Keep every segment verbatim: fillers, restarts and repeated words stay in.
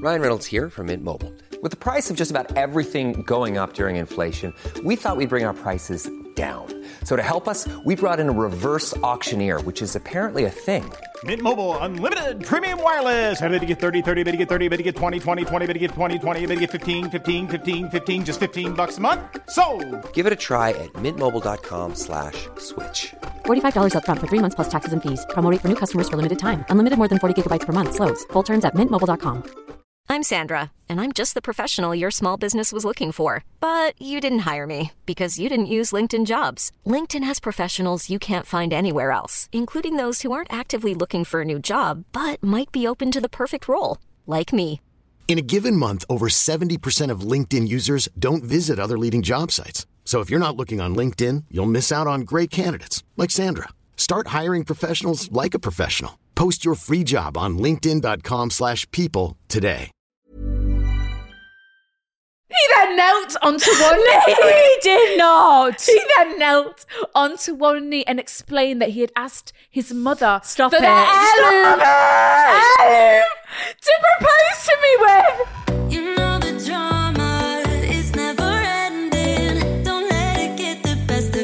Ryan Reynolds here from Mint Mobile. With the price of just about everything going up during inflation, we thought we'd bring our prices down. So to help us, we brought in a reverse auctioneer, which is apparently a thing. Mint Mobile Unlimited Premium Wireless. How to get thirty, thirty, how to get thirty, how to get twenty, twenty, twenty, how to get twenty, twenty, how to get fifteen, fifteen, fifteen, fifteen, just fifteen bucks a month? Sold! Give it a try at mintmobile.com slash switch. forty-five dollars up front for three months plus taxes and fees. Promo rate for new customers for limited time. Unlimited more than forty gigabytes per month. Slows full terms at mint mobile dot com. I'm Sandra, and I'm just the professional your small business was looking for. But you didn't hire me because you didn't use LinkedIn Jobs. LinkedIn has professionals you can't find anywhere else, including those who aren't actively looking for a new job, but might be open to the perfect role, like me. In a given month, over seventy percent of LinkedIn users don't visit other leading job sites. So if you're not looking on LinkedIn, you'll miss out on great candidates like Sandra. Start hiring professionals like a professional. Post your free job on linkedin.com slash people today. He then knelt onto one knee. He did not. He then knelt onto one knee and explained that he had asked his mother Stop for it. the heirloom, heirloom to propose to me with. You know the drama is never ending. Don't let it get the best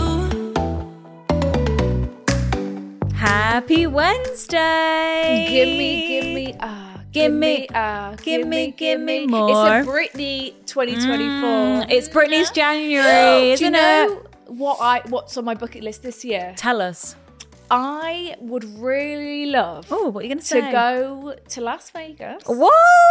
of you. Happy Wednesday. Give me, give me, ah. Uh, Give me, uh, give me, give me more. It's a Britney twenty twenty-four. Mm, it's Britney's January, isn't Do you know it? what I what's on my bucket list this year? Tell us. I would really love Oh, what are you going to to say? go to Las Vegas. Woohoo!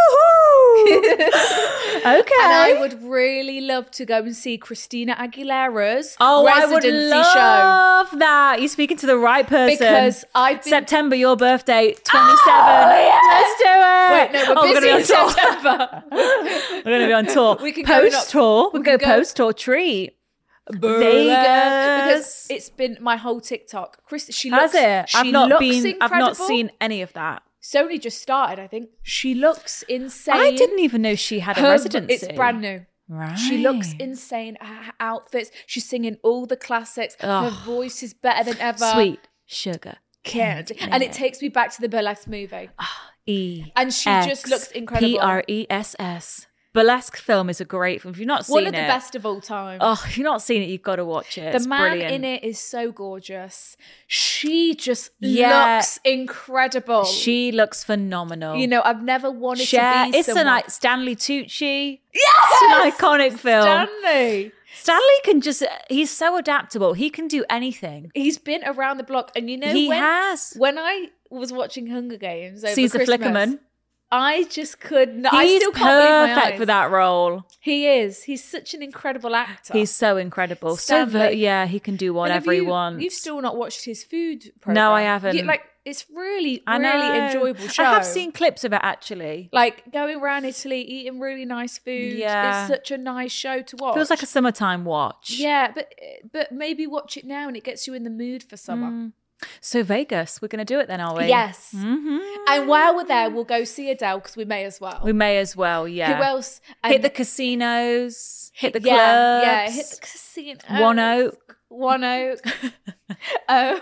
Okay. And I would really love to go and see Christina Aguilera's Oh, I would residency love that. You're speaking to the right person. Because I've been... September, your birthday, twenty-seven. Oh, yeah. Let's do it. Wait, no, we're oh, busy we're in September. We're going to be on tour. We can go post tour. We we can go, can go- post tour treat. Vegas. Vegas. Because it's been my whole TikTok. Chris, she Has looks, it? She I've not looks been. incredible. I've not seen any of that. It's only just started, I think. She looks insane. I didn't even know she had a Her- residency. It's brand new. Right. She looks insane. Her outfits. She's singing all the classics. Oh. Her voice is better than ever. Sweet sugar Candy. candy. And it takes me back to the Burlesque movie. E. And she just looks incredible. P R E S S. Burlesque film is a great film. If you've not seen it, One of the best of all time. Oh, if you've not seen it, you've got to watch it. The It's man brilliant. in it is so gorgeous. She just Yeah. looks incredible. She looks phenomenal. You know, I've never wanted Cher, to be it's someone. a night. Stanley Tucci. Yes! It's an iconic film. Stanley. Stanley can just, he's so adaptable. He can do anything. He's been around the block. And you know, He when, has. when I was watching Hunger Games over Caesar Christmas, Flickerman. I just could not. I He's still can't believe my perfect eyes. for that role. He is. He's such an incredible actor. He's so incredible. So, Stanley. ver- yeah, he can do And whatever have he you, wants. You've still not watched his food program. No, I haven't. You- like, it's really, I really know. enjoyable show. I have seen clips of it, actually. Like, going around Italy, eating really nice food. Yeah. It's such a nice show to watch. Feels like a summertime watch. Yeah, but but maybe watch it now and it gets you in the mood for summer. Mm. So Vegas, we're going to do it then, are we? Yes. Mm-hmm. And while we're there, we'll go see Adele because we may as well. We may as well, yeah. Who else? Hit And- the casinos, hit the yeah, clubs. Yeah, hit the casino. One Oak. One Oak. Oh,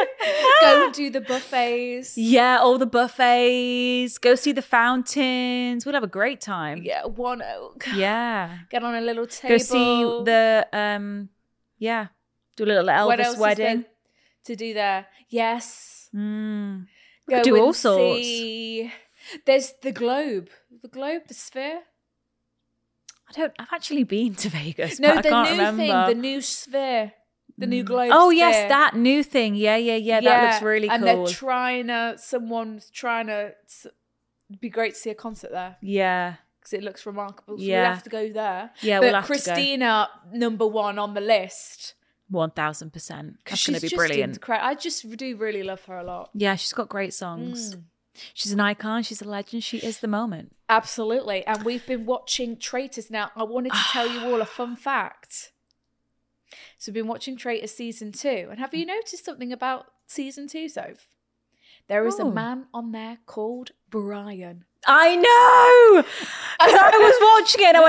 go and do the buffets. Yeah, all the buffets. Go see the fountains. We'll have a great time. Yeah, One Oak. Yeah. Get on a little table. Go see the, um, yeah, do a little What Elvis else is wedding. there to do there? Yes. Mm. Go do and all sorts. see- There's the globe. The globe, the sphere. I don't, I've actually been to Vegas, No, but I the can't new remember. thing, the new sphere. The new globe Oh, sphere. yes, that new thing. Yeah, yeah, yeah. That looks really and cool. they're trying to, someone's trying to, it'd be great to see a concert there yeah. because it looks remarkable. So Yeah. we have to go there. Yeah, but we'll have to go. Christina, number one on the list. one thousand percent. That's She's going to be just brilliant. incre- I just do really love her a lot. Yeah, she's got great songs. Mm. She's an icon. She's a legend. She is the moment. Absolutely. And we've been watching Traitors now. I wanted to tell you all a fun fact. So we've been watching Traitors season two. And have you noticed something about season two, Soph? There is Oh. a man on there called Brian. I know! 'Cause I was watching it and I went, oh,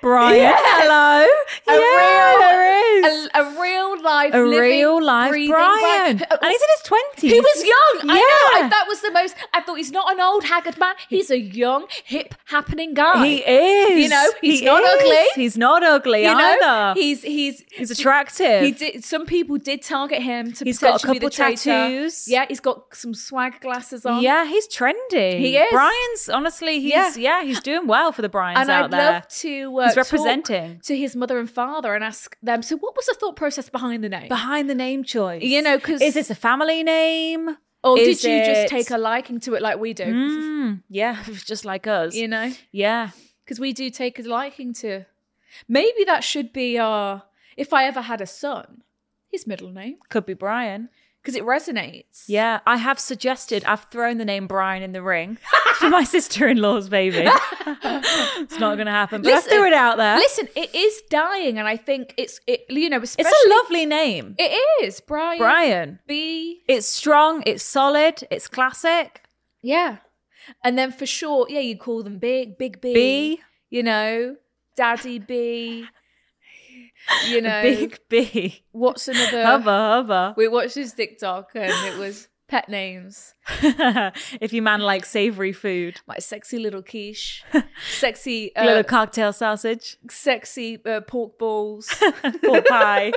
Brian. Yes. Hello. A yeah, real, there is. A, a real life, A living, real life breathing Brian. Brian. And he's in his twenties. He was young. I know. Yeah. I, that was the most. I thought he's not an old haggard man. He's a young, hip, happening guy. He is. You know, he's He not is. ugly. He's not ugly You know, either. he's he's He's attractive. He did. Some people did target him to He's got a potentially be couple the traitor. tattoos. Yeah, he's got some swag glasses on. Yeah, he's trendy. He is. Brian's honestly, he's yeah, Yeah. he's doing well for the Brians and out I'd there. love to uh, He's talk representing. to his mother and father and ask them. So, what was the thought process behind the name? Behind the name choice. You know, 'cause- is this a family name? or Is did you just it- take a liking to it like we do? Mm, yeah, just like us. You know, Yeah. because we do take a liking to. Maybe that should be our. If I ever had a son, his middle name, Could be Brian. because it resonates. Yeah, I have suggested, I've thrown the name Brian in the ring for my sister-in-law's baby. It's not going to happen, but I threw it out there. Listen, it is dying, and I think it's it. You know, especially It's a lovely name. It is Brian. Brian. B. It's strong, it's solid, it's classic. Yeah, and then for short, yeah, you call them Big Big B. B. You know, Daddy B. You know, Big B. what's another? Hubba, hubba. We watched his TikTok, and it was pet names. If you man like savoury food. My sexy little quiche, sexy, uh, Little cocktail sausage. sexy uh, pork balls, Pork pie.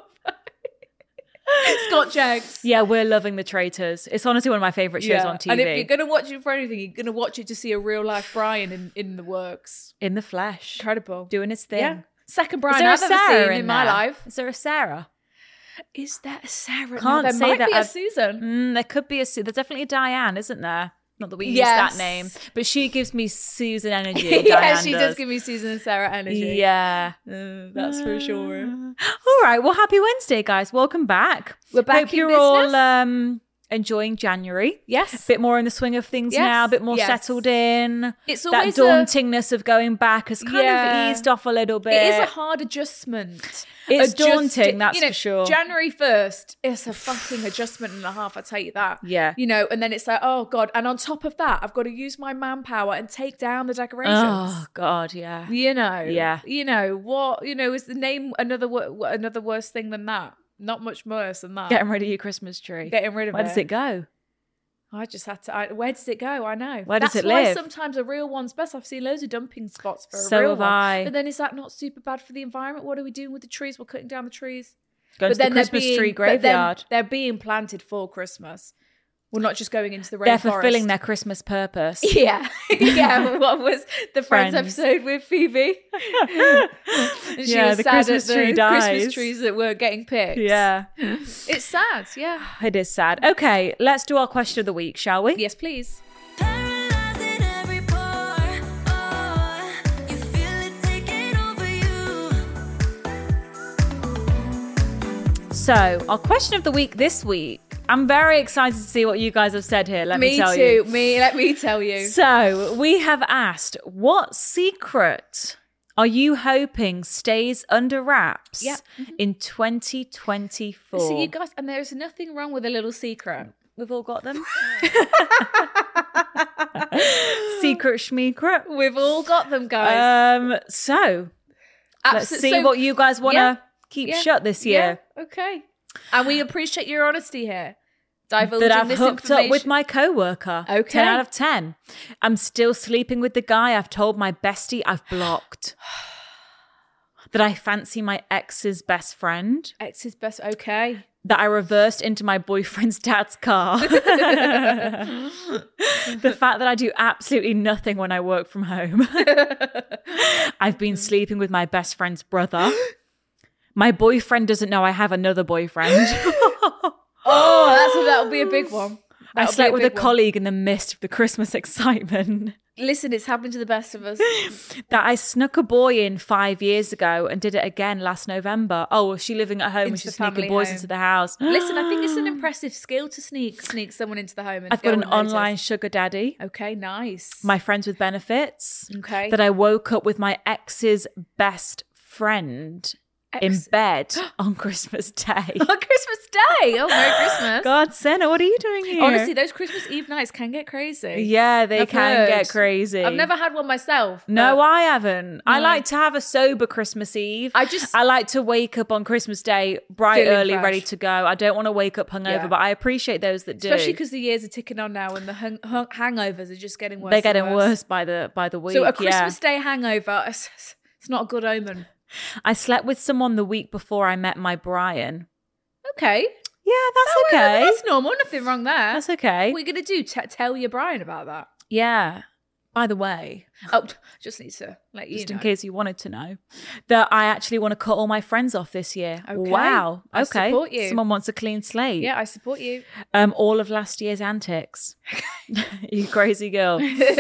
Scotch eggs. Yeah, we're loving The Traitors. It's honestly one of my favourite shows on T V. And if you're gonna watch it for anything, you're gonna watch it to see a real life Brian in, in the works. In the flesh. Incredible. Doing his thing. Yeah. Second Is Brian there a I've ever Sarah seen in, in my there? life. Is there a Sarah? Is that a Sarah? Can't no, there say might that be a I've- Susan. Mm, there could be a Su- There's definitely a Diane, isn't there? Not that we use Yes. that name, but she gives me Susan energy. yeah, Diane she does give me Susan and Sarah energy. Yeah. Uh, that's for sure. All right. Well, happy Wednesday, guys. Welcome back. We're back Hope in you're all business. um, enjoying January. Yes. A bit more in the swing of things Yes, now, a bit more yes. settled in. It's that always a- dauntingness of going back has kind Yeah. of eased off a little bit. It is a hard adjustment. It's Adjust- daunting, that's you know, for sure. January first, it's a fucking adjustment and a half, I tell you that. Yeah. You know, and then it's like, oh God. And on top of that, I've got to use my manpower and take down the decorations. Oh God, yeah. You know. Yeah. You know, what, you know, is the name another wo- another worse thing than that? Not much worse than that. Getting rid of your Christmas tree. Getting rid of Where it. does it go? I just had to. I, where does it go? I know. Where does That's it why live? sometimes a real one's best. I've seen loads of dumping spots for a So real have one. I. But then is that not super bad for the environment? What are we doing with the trees? We're cutting down the trees. Going but to the then they're Christmas being- tree but then graveyard. They're being planted for Christmas. We're not just going into the rainforest. They're fulfilling their Christmas purpose. Yeah, yeah. What was the Friends, Friends. episode with Phoebe? And she Yeah, was the sad Christmas at tree the dies. Christmas trees that were getting picked. Yeah. It's sad. Yeah. It is sad. Okay, let's do our question of the week, shall we? Yes, please. Paralyzing every pore. Oh, you feel it taking over you. So, our question of the week this week. I'm very excited to see what you guys have said here. Let me, Me tell too. you. Me. Let me tell you. So, we have asked, what secret are you hoping stays under wraps Yeah. in twenty twenty-four? So you guys, and there's nothing wrong with a little secret. We've all got them. Secret schmeecret. We've all got them, guys. Um, so, let's Abso- see so- what you guys want to yeah, keep yeah, shut this year. Yeah, okay. And we appreciate your honesty here. Divulging That I've this hooked up with information. my coworker. Okay. ten out of ten. I'm still sleeping with the guy I've told my bestie I've blocked. That I fancy my ex's best friend. Ex's best. Okay. That I reversed into my boyfriend's dad's car. The fact that I do absolutely nothing when I work from home. I've been sleeping with my best friend's brother. My boyfriend doesn't know I have another boyfriend. Oh, that's that'll be a big one. I That'll be slept with a big one. colleague in the midst of the Christmas excitement. Listen, it's happened to the best of us. That I snuck a boy in five years ago and did it again last November. Oh, was she living at home and Into she's the sneaking family boys home. into the house? Listen, I think it's an impressive skill to sneak sneak someone into the home. And I've got go an unnoticed. online sugar daddy. Okay, nice. My friends with benefits. Okay. That I woke up with my ex's best friend in Ex- bed on Christmas Day. On Christmas Day. Oh, Merry Christmas. God, Senna, what are you doing here? Honestly, those Christmas Eve nights can get crazy. yeah, they I've can heard. get crazy. I've never had one myself. No, but I haven't. I No. like to have a sober Christmas Eve. I just- I like to wake up on Christmas Day bright, Feeling early, fresh. ready to go. I don't want to wake up hungover, Yeah. but I appreciate those that do. Especially because the years are ticking on now and the hung- hung- hangovers are just getting worse. they're and getting worse. worse by the by the week. So a yeah. Christmas Day hangover, it's, it's not a good omen. I slept with someone the week before I met my Brian. Okay. Yeah, that's Oh, well, okay. That's normal. Nothing wrong there. That's okay. What are you going to do? T- tell your Brian about that? Yeah. By the way, Oh, just need to let you just know. in case you wanted to know, that I actually want to cut all my friends off this year. Okay. Wow. I Okay. support you. Someone wants a clean slate. Yeah, I support you. Um, all of last year's antics. You crazy girl.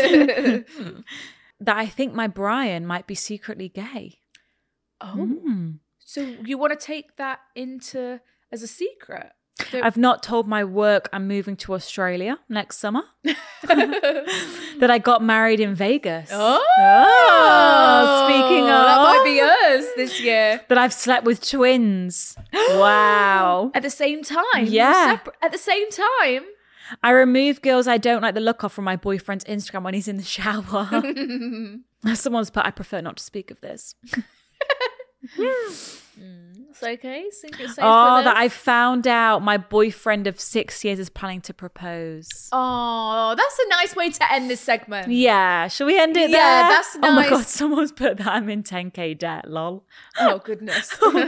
That I think my Brian might be secretly gay. Oh. Mm. So you want to take that into as a secret? Don't- I've not told my work I'm moving to Australia next summer. That I got married in Vegas. Oh, Oh, speaking of. that might be us this year. That I've slept with twins. Wow. At the same time? Yeah. Separ- at the same time? I remove girls I don't like the look of from my boyfriend's Instagram when he's in the shower. Someone's put, I prefer not to speak of this. It's okay. Secret safe Oh, with that us. I found out my boyfriend of six years is planning to propose. Oh, that's a nice way to end this segment. Yeah, shall we end it Yeah, there? that's Oh my nice. god, someone's put that I'm in ten K debt, lol. Oh, goodness. Oh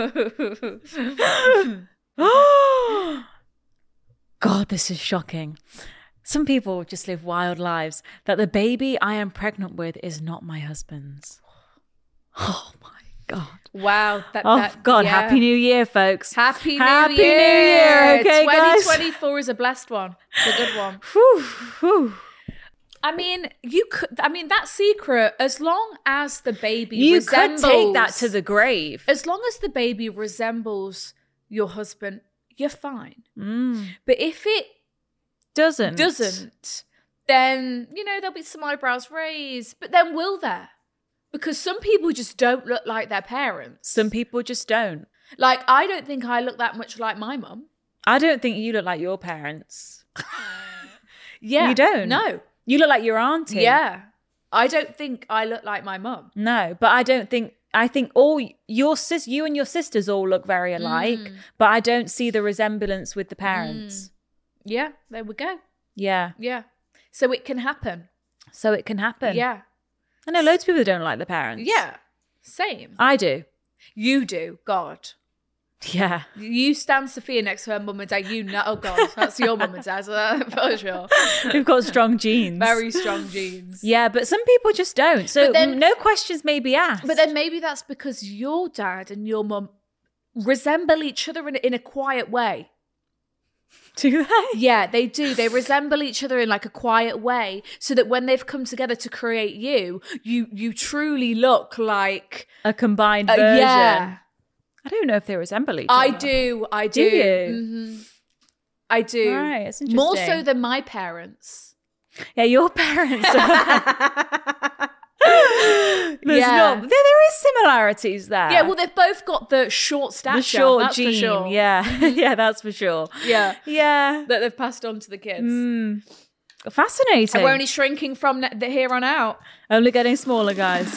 god. God, this is shocking. Some people just live wild lives. That the baby I am pregnant with is not my husband's. Oh my god. Wow. That, Oh that, god, yeah. happy new year, folks. Happy New Happy Year. New Year, okay, guys? twenty twenty-four is a blessed one. It's a good one. Whew, whew. I mean, you could. I mean, that secret. As long as the baby You resembles, could take that to the grave. As long as the baby resembles your husband, you're fine. Mm. But if it Doesn't. doesn't, then you know there'll be some eyebrows raised. But then will there? Because some people just don't look like their parents. Some people just don't. Like I don't think I look that much like my mum. I don't think you look like your parents. Yeah, You don't? No. You look like your auntie. Yeah. I don't think I look like my mum. No, but I don't think I think all your sis you and your sisters all look very alike, Mm. but I don't see the resemblance with the parents. Yeah, there we go. Yeah. Yeah. So it can happen. So it can happen. Yeah. I know loads of people that don't like the parents. Yeah. Same. I do. You do. God. Yeah. You stand Sophia next to her mum and dad. You know. Oh, God. That's your mum and dad. So that, for sure. We've got strong genes. Very strong genes. Yeah, but some people just don't. So But then- no questions may be asked. But then maybe that's because your dad and your mum resemble each other in, in a quiet way. do they? Yeah, they do. They resemble each other in like a quiet way, so that when they've come together to create you, you you truly look like A combined uh, version. yeah. I don't know if they resemble each I other. do. I Do do. you? Mhm. I do. Right, that's More so interesting. than my parents. Yeah, your parents. There's Yeah. not, there, there is similarities there. Yeah, well, they've both got the short stature. the short that's gene. for sure. Yeah, yeah, that's for sure. Yeah. Yeah. That they've passed on to the kids. Mm. Fascinating. And we're only shrinking from ne- the here on out. Only getting smaller, guys.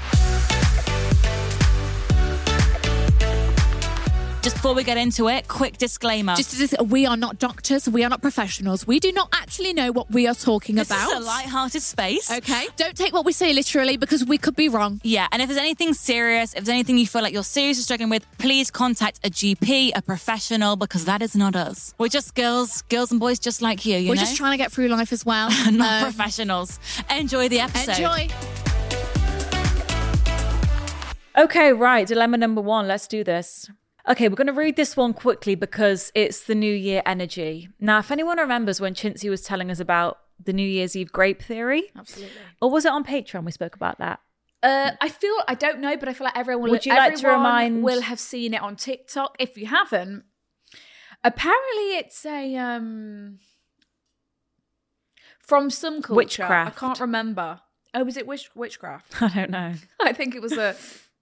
Just before we get into it, quick disclaimer. Just as we are not doctors, we are not professionals. We do not actually know what we are talking this about. is a light-hearted space. Okay, don't take what we say literally because we could be wrong. Yeah, and if there's anything serious, if there's anything you feel like you're seriously struggling with, please contact a G P, a professional, because that is not us. We're just girls, girls and boys just like you, you We're know? just trying to get through life as well. not Um, professionals. Enjoy the episode. Enjoy. Okay, right. Dilemma number one. Let's do this. Okay, we're going to read this one quickly because it's the New Year energy. Now, if anyone remembers when Chintzy was telling us about the New Year's Eve grape theory, Absolutely. or was it on Patreon we spoke about that? Uh, I feel, I don't know, but I feel like everyone, Would you like to everyone remind- will have seen it on TikTok. If you haven't, apparently it's a, um, from some culture. Witchcraft. I can't remember. Oh, was it witch, witchcraft? I don't know. I think it was a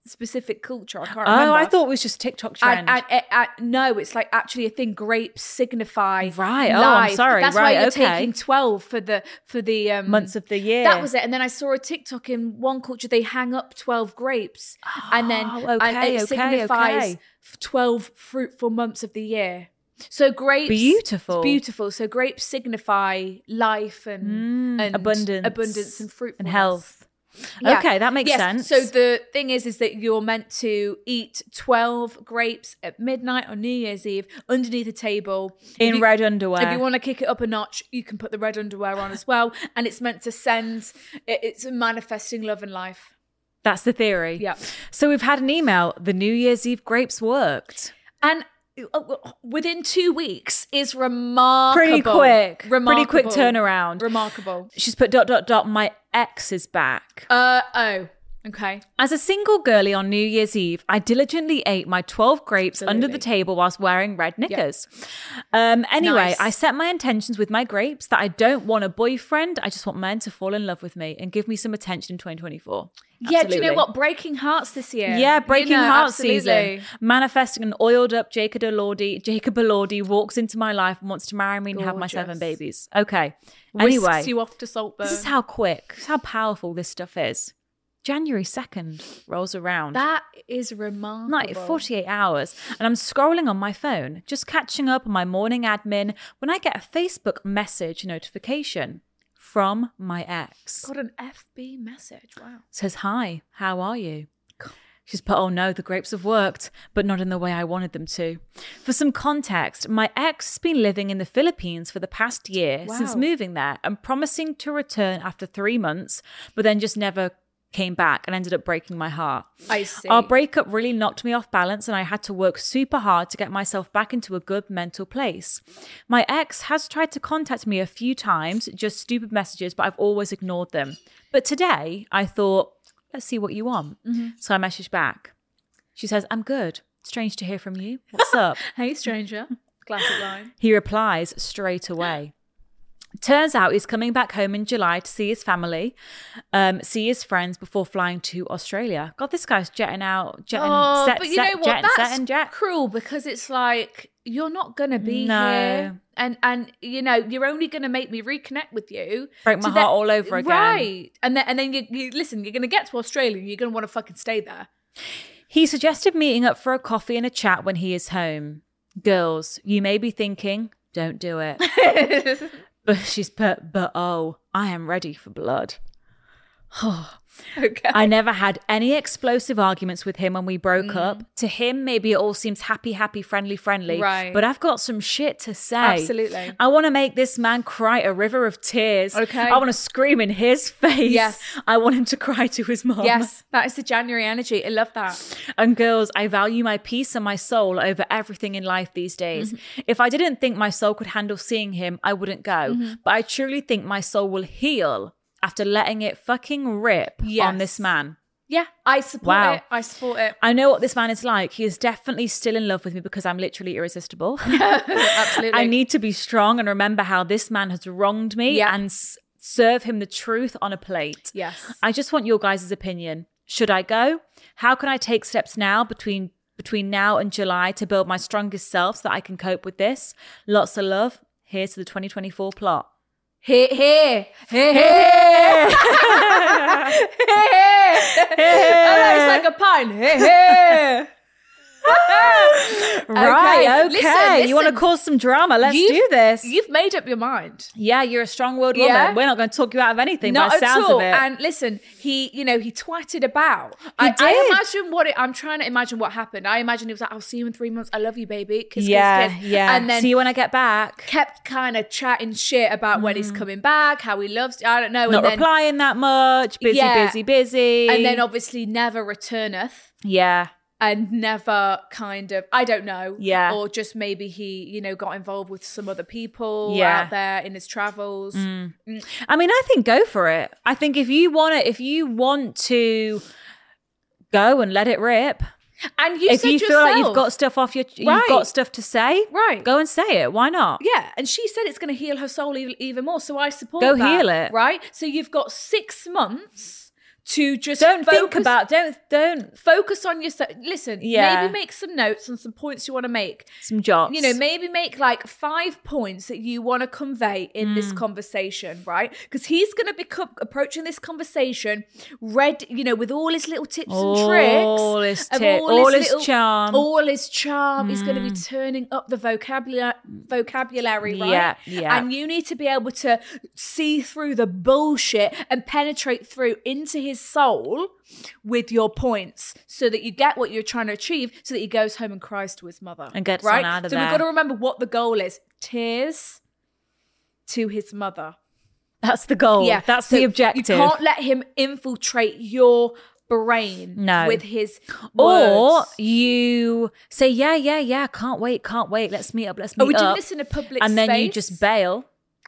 specific culture. I can't Oh, remember. I thought it was just TikTok trend. And, and, and, and, no, it's like actually a thing. Grapes signify Right. Oh, life. I'm sorry. That's right. why you're okay. taking twelve for the for the um, months of the year. That was it. And then I saw a TikTok in one culture. They hang up twelve grapes, Oh, and then okay, and it okay, signifies okay. twelve fruitful months of the year. So grapes, Beautiful. it's beautiful. So grapes signify life and, Mm, and abundance, abundance and fruitfulness and health. Yeah. Okay, that makes Yes. sense. So the thing is, is that you're meant to eat twelve grapes at midnight on New Year's Eve underneath a table. In If you- red underwear. If you want to kick it up a notch, you can put the red underwear on as well. And it's meant to send, it- it's manifesting love and life. That's the theory. Yeah. So we've had an email. The New Year's Eve grapes worked. And uh, within two weeks is remarkable. Pretty quick. Remarkable. Pretty quick turnaround. Remarkable. She's put dot, dot, dot, my ex is back. Uh, oh, okay. As a single girlie on New Year's Eve, I diligently ate my twelve grapes under the Absolutely. table whilst wearing red knickers. Um, anyway, Nice. I set my intentions with my grapes that I don't want a boyfriend. I just want men to fall in love with me and give me some attention in twenty twenty-four. Yeah, do you Absolutely. know what? Breaking hearts this year. Yeah, breaking You know, hearts absolutely. season. Manifesting an oiled up Jacob Elordi. Jacob Elordi walks into my life and wants to marry me and have my seven Gorgeous. babies. Okay. Whisks Anyway, you off to Saltburn. this is how quick, this is how powerful this stuff is. January second rolls around. That is remarkable. Like forty-eight hours. And I'm scrolling on my phone, just catching up on my morning admin when I get a Facebook message notification from my ex. Got an F B message. Wow. Says, hi, how are you? She's put, oh no, the grapes have worked, but not in the way I wanted them to. For some context, my ex has been living in the Philippines for the past year Wow. since moving there and promising to return after three months, but then just never came back and ended up breaking my heart. I see. Our breakup really knocked me off balance and I had to work super hard to get myself back into a good mental place. My ex has tried to contact me a few times, just stupid messages, but I've always ignored them. But today I thought, let's see what you want. Mm-hmm. So I messaged back. She says, I'm good. Strange to hear from you. What's up? Hey, stranger. Classic line. He replies straight away. Turns out he's coming back home in July to see his family, um, see his friends before flying to Australia. God, this guy's jetting out, jetting, Oh, set, but you set, know what? jetting, That's setting, jet. cruel because it's like you're not gonna be No. here, and and you know you're only gonna make me reconnect with you, Break my to heart all over again. right? And then and then you, you listen. You're gonna get to Australia, and you're gonna want to fucking stay there. He suggested meeting up for a coffee and a chat when he is home. Girls, you may be thinking, don't do it. But she's put, but oh, I am ready for blood. Okay. I never had any explosive arguments with him when we broke Mm. up. To him, maybe it all seems happy, happy, friendly, friendly. Right. But I've got some shit to say. Absolutely. I want to make this man cry a river of tears. Okay. I want to scream in his face. Yes. I want him to cry to his mom. Yes, that is the January energy. I love that. And girls, I value my peace and my soul over everything in life these days. Mm-hmm. If I didn't think my soul could handle seeing him, I wouldn't go. Mm-hmm. But I truly think my soul will heal after letting it fucking rip Yes. on this man. Yeah, I support Wow. it. I support it. I know what this man is like. He is definitely still in love with me because I'm literally irresistible. Absolutely. I need to be strong and remember how this man has wronged me Yeah. and s- serve him the truth on a plate. Yes. I just want your guys' opinion. Should I go? How can I take steps now between between now and July to build my strongest self so that I can cope with this? Lots of love. Here's to the twenty twenty-four plot. Here, here, here, here. Oh, it's like a pun. Here, here. Right, okay. listen, You want to listen. cause some drama? Let's You've- do this. You've made up your mind. Yeah, you're a strong-willed woman. Yeah. We're not going to talk you out of anything Not by the at sounds all. of it. And listen, he, you know, he twatted about. I, did. I imagine what it, I'm trying to imagine what happened. I imagine he was like, I'll see you in three months. I love you, baby. Kiss, yeah, kiss, kiss. yeah. And then See you when I get back. kept kind of chatting shit about when he's coming back, how he loves, I don't know. Not and then, replying that much. Busy, Yeah. busy, busy. And then obviously never returneth. yeah. And never kind of, I don't know. Yeah. Or just maybe he, you know, got involved with some other people Yeah. out there in his travels. I mean, I think go for it. I think if you want to, if you want to go and let it rip, And you if said you feel like you've yourself- got stuff off your, you've Right. got stuff to say, Right. go and say it. Why not? Yeah, and she said it's going to heal her soul even, even more. So I support Go that, heal it. right? So you've got six months to just Don't focus, think about, don't, don't. focus on yourself. Listen, Yeah. maybe make some notes on some points you want to make. Some jots. You know, maybe make like five points that you want to convey in Mm. this conversation, right? Because he's going to be co- approaching this conversation ready, you know, with all his little tips and tricks. All his of tip, all his little- charm. All his charm. He's going to be Mm. turning up the vocabulary, vocabulary, right? Yeah, yeah. And you need to be able to see through the bullshit and penetrate through into his soul with your points so that you get what you're trying to achieve, so that he goes home and cries to his mother. And gets right? on out of so there. we've got to remember what the goal is. Tears to his mother. That's the goal. Yeah, That's so the objective. You can't let him infiltrate your brain No. with his Or words. you say, yeah, yeah, yeah, can't wait, can't wait. Let's meet up, let's meet Or we're up. doing this in a public and then you space. just bail.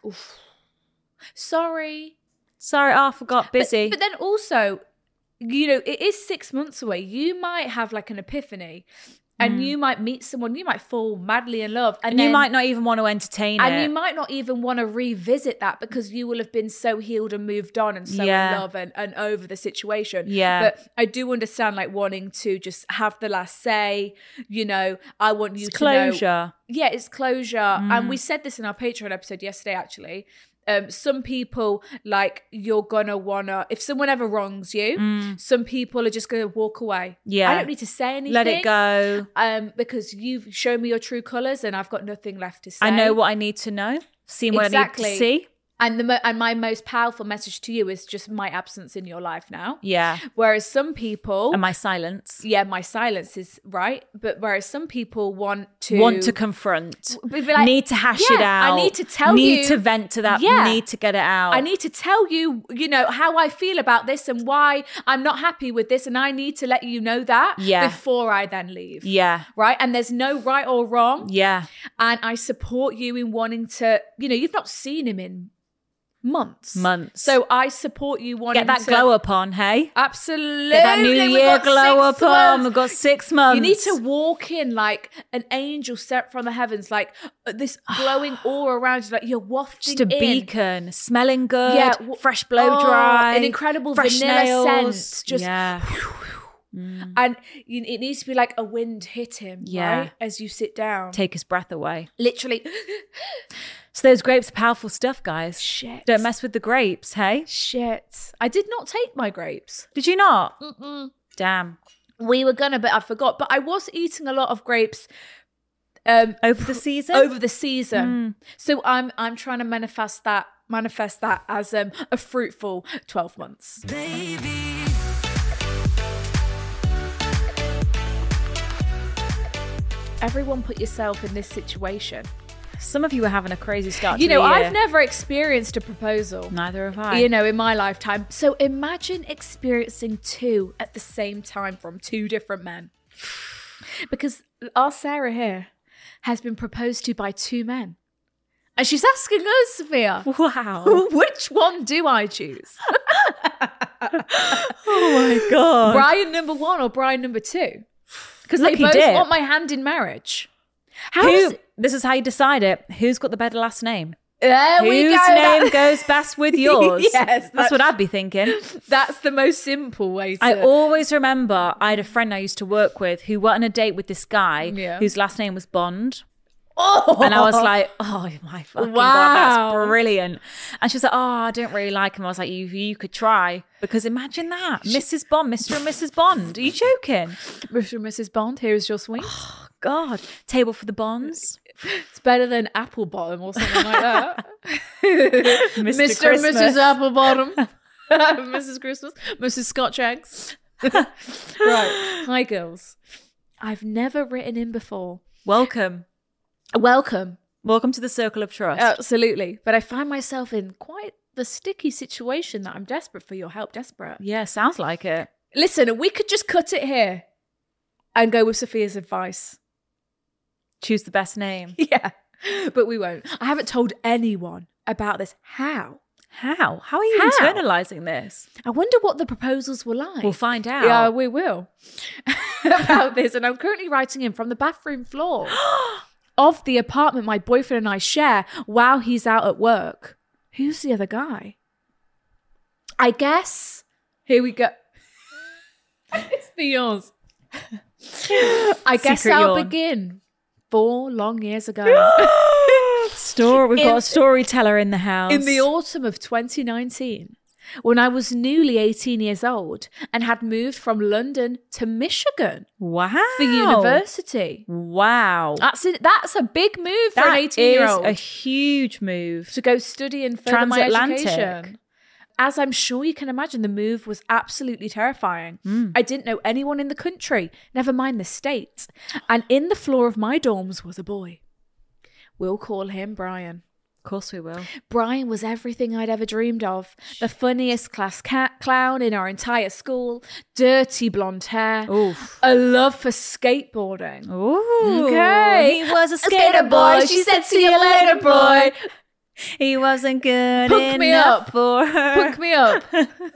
Sorry. Sorry, oh, I forgot, busy. But, but then also, you know, it is six months away. You might have like an epiphany and Mm. you might meet someone, you might fall madly in love. And, and you then- might not even want to entertain And it. you might not even want to revisit that because you will have been so healed and moved on and so Yeah. in love and, and over the situation. Yeah. But I do understand like wanting to just have the last say, you know, I want you It's to know. closure. Yeah, it's closure. Mm. And we said this in our Patreon episode yesterday, actually. Um, some people, like, you're gonna wanna, if someone ever wrongs you, Mm. some people are just gonna walk away. Yeah. I don't need to say anything. Let it go. Um, because you've shown me your true colours and I've got nothing left to say. I know what I need to know. Seen what I need to see. And the mo- and my most powerful message to you is just my absence in your life now. Yeah. Whereas some people, And my silence. yeah, my silence is right. But whereas some people want to Want to confront. be like, need to hash it yeah, out. I need to tell need you. to vent to that. Yeah. Need to get it out. I need to tell you, you know, how I feel about this and why I'm not happy with this. And I need to let you know that Yeah. before I then leave. Yeah. Right. And there's no right or wrong. Yeah. And I support you in wanting to, you know, you've not seen him in months. Months. So I support you wanting Get that to glow up on, hey? Absolutely. Get that New We've Year got glow six up on. months. We've got six months. You need to walk in like an angel sent from the heavens, like uh, this glowing aura around you, like you're wafting Just a in. beacon, smelling good, Yeah, w- fresh blow oh, dry, an incredible fresh vanilla nails. scent. Just yeah. and you, it needs to be like a wind hit him, Yeah. right? As you sit down, Take his breath away. literally. So those grapes are powerful stuff, guys. Shit. Don't mess with the grapes, hey? Shit. I did not take my grapes. Did you not? Mm-mm. Damn. We were gonna, but I forgot. But I was eating a lot of grapes um, Over the season? over the season. So I'm I'm trying to manifest that manifest that as um, a fruitful twelve months. Everyone put yourself in this situation. Some of you are having a crazy start You to know, the year. I've never experienced a proposal. Neither have I. You know, in my lifetime. So imagine experiencing two at the same time from two different men. Because our Sarah here has been proposed to by two men. And she's asking us, Sophia, Wow. which one do I choose? Oh my God. Brian number one or Brian number two? Because they Lucky both dip. want my hand in marriage. How Who, is it? this is how you decide it. Who's got the better last name? There we Whose go. name That- goes best with yours? Yes, That's what I'd be thinking. That's the most simple way to... I always remember I had a friend I used to work with who went on a date with this guy Yeah. whose last name was Bond. Oh! And I was like, oh my fucking God, Wow. that's brilliant. And she was like, oh, I don't really like him. I was like, you you could try. Because imagine that. Missus Bond, Mister and Missus Bond. Are you joking? Mister and Missus Bond, here is your sweet. God. Table for the Bonds. It's better than apple bottom or something like that. Mister Mister and Christmas. Missus Apple Bottom. Missus Christmas. Missus Scotch Eggs. Right. Hi, girls. I've never written in before. Welcome. Welcome. Welcome to the circle of trust. Absolutely. But I find myself in quite the sticky situation that I'm desperate for your help. Desperate. Yeah, sounds like it. Listen, we could just cut it here and go with Sophia's advice. Choose the best name. Yeah. But we won't. I haven't told anyone about this. How? How? How are you How? internalizing this? I wonder what the proposals were like. We'll find out. Yeah, we will. About this. And I'm currently writing in from the bathroom floor of the apartment my boyfriend and I share while he's out at work. Who's the other guy? I guess Here we go. It's the yours. I guess Secret I'll yawn. begin. Four long years ago. Story. We've got In- a storyteller in the house. In the autumn of twenty nineteen, when I was newly eighteen years old and had moved from London to Michigan wow. for university. Wow. That's a, that's a big move for That an eighteen-year-old. is a huge move. to go study and further my Transatlantic. education. As I'm sure you can imagine, the move was absolutely terrifying. Mm. I didn't know anyone in the country, never mind the state. And in the floor of my dorms was a boy. We'll call him Brian. Of course we will. Brian was everything I'd ever dreamed of. The funniest class cat clown in our entire school, dirty blonde hair, Oof. a love for skateboarding. Ooh. Okay. He was a A skater, skater boy. boy. She said, "See you later, boy." He wasn't good Hook enough me up. for her. Hook me up.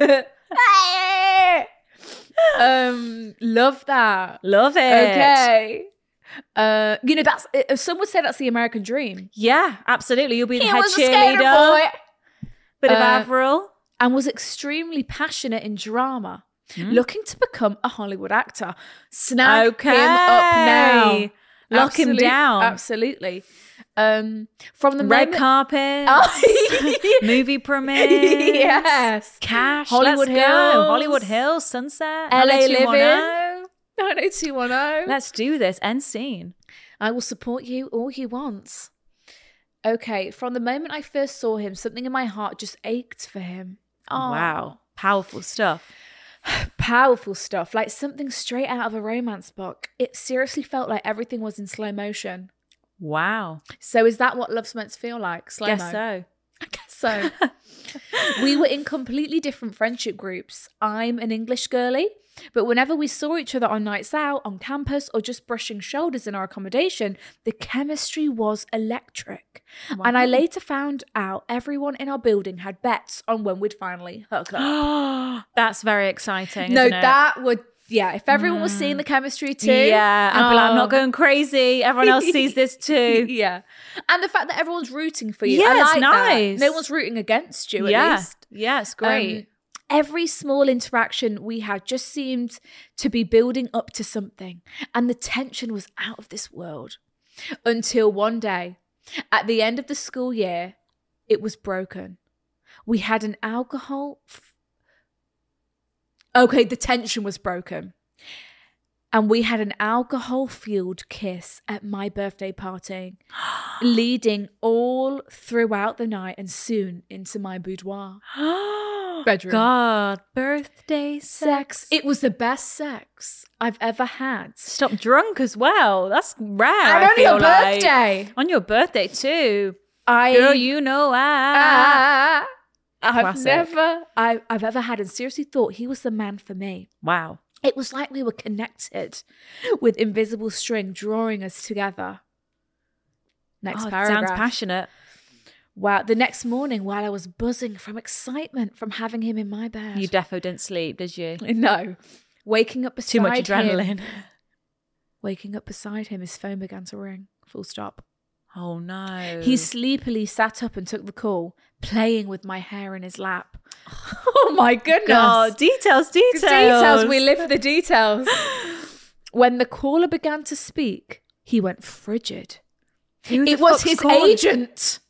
um, love that. Love it. Okay. Uh, you know, that's uh, some would say that's the American dream. Yeah, absolutely. You'll be the He head was a skater cheerleader. boy. Bit of Uh, Avril. And was extremely passionate in drama, looking to become a Hollywood actor. Snag Okay. him up now. Lock him Absolute- down. Absolutely. Um, from the Red moment- carpet. Oh, Movie premieres. yes. Cash. Hollywood let's Hills. Go. Hollywood Hills. Sunset. L A nine oh two one living. oh. nine oh two one oh. Let's do this. End scene. I will support you all you want. Okay, from the moment I first saw him, something in my heart just ached for him. Oh, Wow. Powerful stuff. powerful stuff, like something straight out of a romance book. It seriously felt like everything was in slow motion. Wow. So is that what love's meant to feel like? Slow-mo? Guess so. I guess so. We were in completely different friendship groups. I'm an English girly, but whenever we saw each other on nights out, on campus, or just brushing shoulders in our accommodation, the chemistry was electric. And I later found out everyone in our building had bets on when we'd finally hook up. That's very exciting. No, isn't it? that would, yeah, if everyone was seeing the chemistry too. Yeah, I'd be like, I'm not um, going crazy. Everyone else sees this too. Yeah. And the fact that everyone's rooting for you. Yeah, I it's like that. nice. No one's rooting against you, at yeah. least. Yeah, it's great. Um, every small interaction we had just seemed to be building up to something, and the tension was out of this world. Until one day, at the end of the school year, it was broken. We had an alcohol... F- okay, the tension was broken. And we had an alcohol-fueled kiss at my birthday party, leading all throughout the night and soon into my boudoir. Bedroom. God, birthday sex. Sex. It was the best sex I've ever had. Stop drunk as well. That's rare. And I on feel your like. birthday. On your birthday too. I, Girl, you know I. Ah, I've Classic. never, I, I've ever had and seriously thought he was the man for me. Wow. It was like we were connected with invisible string drawing us together. Next Oh, paragraph. sounds passionate. Wow. The next morning, while I was buzzing from excitement from having him in my bed. You defo didn't sleep, did you? No. Waking up beside Too much him. adrenaline. Waking up beside him, his phone began to ring. Full stop. Oh no. He sleepily sat up and took the call, playing with my hair in his lap. Oh my goodness. God, details, details. Details. We live for the details. When the caller began to speak, he went frigid. Who the It was fuck's his calling? agent.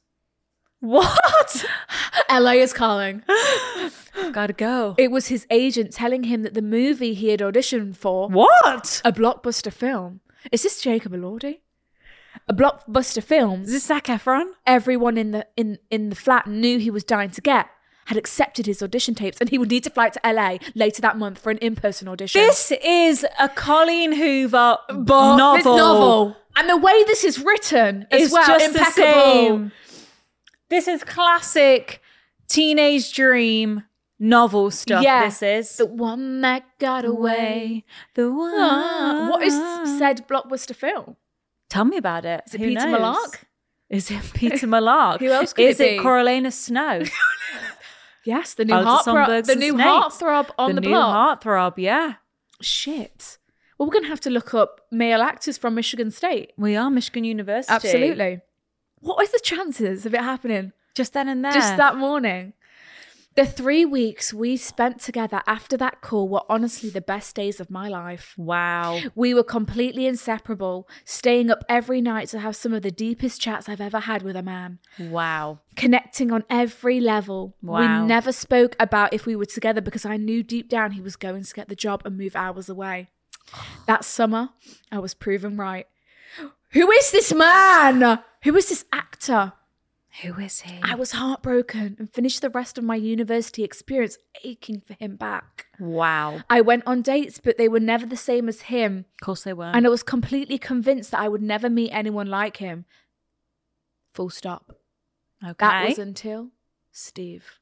What? L A is calling. Gotta go. It was his agent telling him that the movie he had auditioned for, What? a blockbuster film. Is this Jacob Elordi? A blockbuster film. Is this Zac Efron? Everyone in the in, in the flat knew he was dying to get, had accepted his audition tapes, and he would need to fly to L A later that month for an in-person audition. This is a Colleen Hoover But novel. this novel. And the way this is written as It's well, just the impeccable. same. This is classic teenage dream novel stuff. Yeah. This is The one that got away. The one. Ah, what is said blockbuster film? Tell me about it. Is it Who Peter knows? Malark? Is it Peter Malark? Who else could is it it be? Coriolanus Snow? Yes, the new Alexis heartthrob, Sonberg's the the new Snake. heartthrob on the, the new block. heartthrob, yeah. Shit. Well, we're gonna have to look up male actors from Michigan State. We are Michigan University. Absolutely. What is the chances of it happening Just then and there. just that morning? The three weeks we spent together after that call were honestly the best days of my life. Wow. We were completely inseparable, staying up every night to have some of the deepest chats I've ever had with a man. Wow. Connecting on every level. Wow. We never spoke about if we were together because I knew deep down he was going to get the job and move hours away. That summer, I was proven right. Who is this man? Who is this actor? Who is he? I was heartbroken and finished the rest of my university experience aching for him back. Wow. I went on dates, but they were never the same as him. Of course they weren't. And I was completely convinced that I would never meet anyone like him. Full stop. Okay. That was until Steve.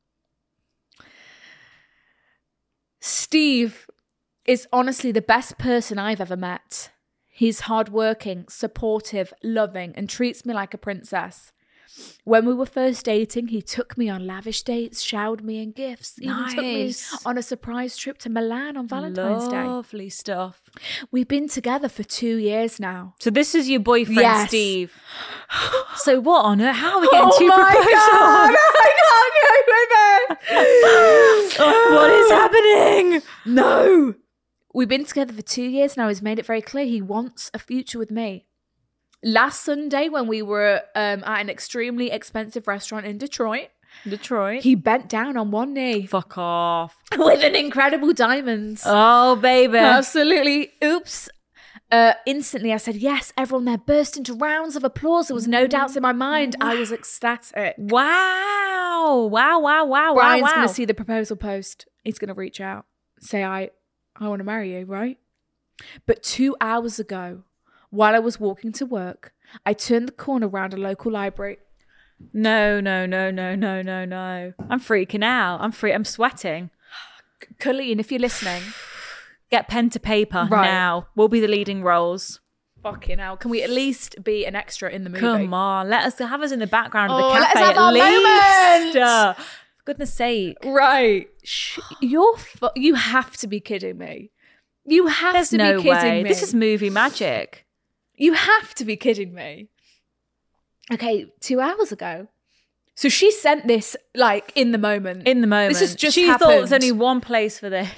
Steve is honestly the best person I've ever met. He's hardworking, supportive, loving, and treats me like a princess. When we were first dating, he took me on lavish dates, showered me in gifts, even Nice. took me on a surprise trip to Milan on Valentine's Day. Lovely stuff. We've been together for two years now. So this is your boyfriend, Yes. Steve. So what on earth? How are we getting Oh two my proposals? God, I can't go with it. What is happening? No. We've been together for two years now. He's made it very clear he wants a future with me. Last Sunday, when we were um, at an extremely expensive restaurant in Detroit, Detroit. he bent down on one knee Fuck off. with an incredible diamond. Oh, baby. Absolutely. Oops. Uh, instantly, I said yes. Everyone there burst into rounds of applause. There was no doubts in my mind. I was ecstatic. Wow. Wow, wow, wow, Brian's wow, wow. going to see the proposal post. He's going to reach out, say, I, I want to marry you, right? But two hours ago, while I was walking to work, I turned the corner around a local library. No, no, no, no, no, no, no. I'm freaking out. I'm free. I'm sweating. Colleen, if you're listening, Get pen to paper Right. now. We'll be the leading roles. fucking hell, can we at least be an extra in the movie? Come on. Let us have us in the background of Oh, the let's cafe have at our least. moment. Uh, for goodness sake. Right. Sh- You're fu- you have to be kidding me. You have There's to no be kidding way. me. This is movie magic. You have to be kidding me. Okay, two hours ago. So she sent this like in the moment. In the moment. This has just she happened. thought there's only one place for this.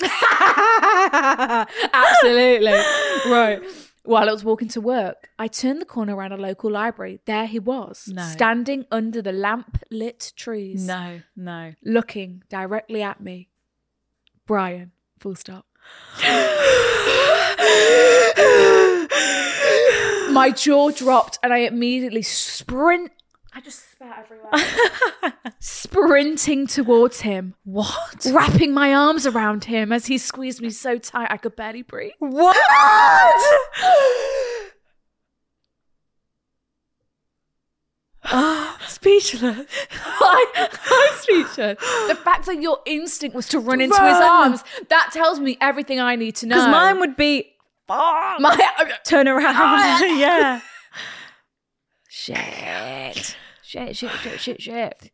Absolutely. Right. While I was walking to work, I turned the corner around a local library. There he was, No. standing under the lamp-lit trees. No, no. Looking directly at me. Brian. Full stop. My jaw dropped and I immediately sprint. I just spat everywhere. Sprinting towards him. What? Wrapping my arms around him as he squeezed me so tight I could barely breathe. What? Oh, speechless. I, I'm speechless. The fact that your instinct was to run into his Run. arms, that tells me everything I need to know. Because mine would be, fuck. My, Turn around. Yeah. Shit. Shit, shit, shit, shit, shit.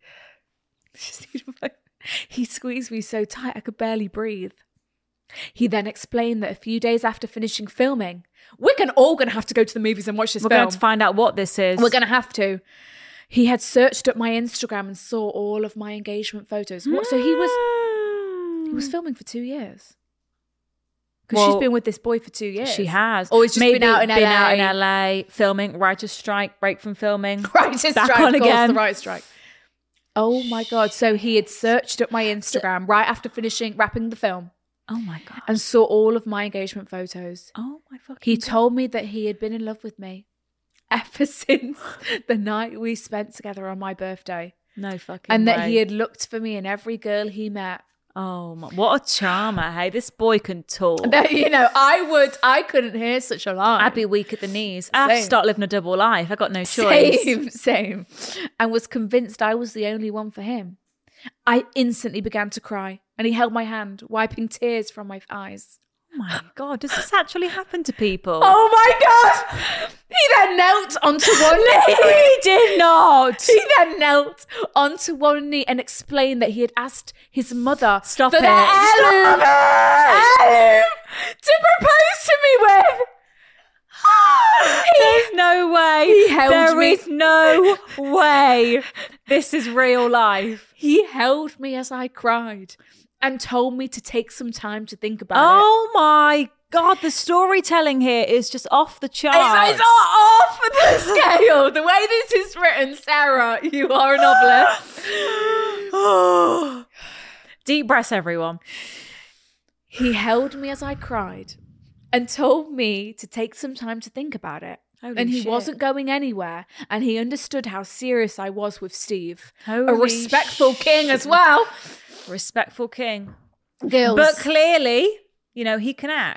He squeezed me so tight I could barely breathe. He then explained that a few days after finishing filming, we're gonna, all going to have to go to the movies and watch this We're film. going to find out what this is. We're going to have to. He had searched up my Instagram and saw all of my engagement photos. What? So he was he was filming for two years. Because Well, she's been with this boy for two years. She has. Or he's just Maybe been out in L A. Been out in L A, filming, writer's strike, break from filming. Writer's Back strike, on of course, again. the writer's strike. Oh my God. So he had searched up my Instagram right after finishing, wrapping the film, Oh my God. and saw all of my engagement photos. Oh my fucking He God. told me that he had been in love with me ever since the night we spent together on my birthday. No fucking And that way. he had looked for me in every girl he met. Oh, my, what a charmer. Hey, this boy can talk. That, you know, I would, I couldn't hear such a lie. I'd be weak at the knees. I have to Same. start living a double life. I got no choice. Same, same. And was convinced I was the only one for him. I instantly began to cry and he held my hand, wiping tears from my eyes. Oh my God, does this actually happen to people? Oh my God! He then knelt onto one knee. he did not. He then knelt onto one knee and explained that he had asked his mother Stop for it. the heirloom, heirloom to propose to me with. There's no way. He held There me- is no way. This is real life. He held me as I cried and told me to take some time to think about Oh my God, the storytelling here is just off the it. charts. It's, it's not off the scale. The way this is written, Sarah, you are a novelist. Deep breaths, everyone. He held me as I cried and told me to take some time to think about it. Holy and he shit. wasn't going anywhere. And he understood how serious I was with Steve. a Holy respectful sh- king as well. Respectful king. Girls. But clearly, you know, he can act.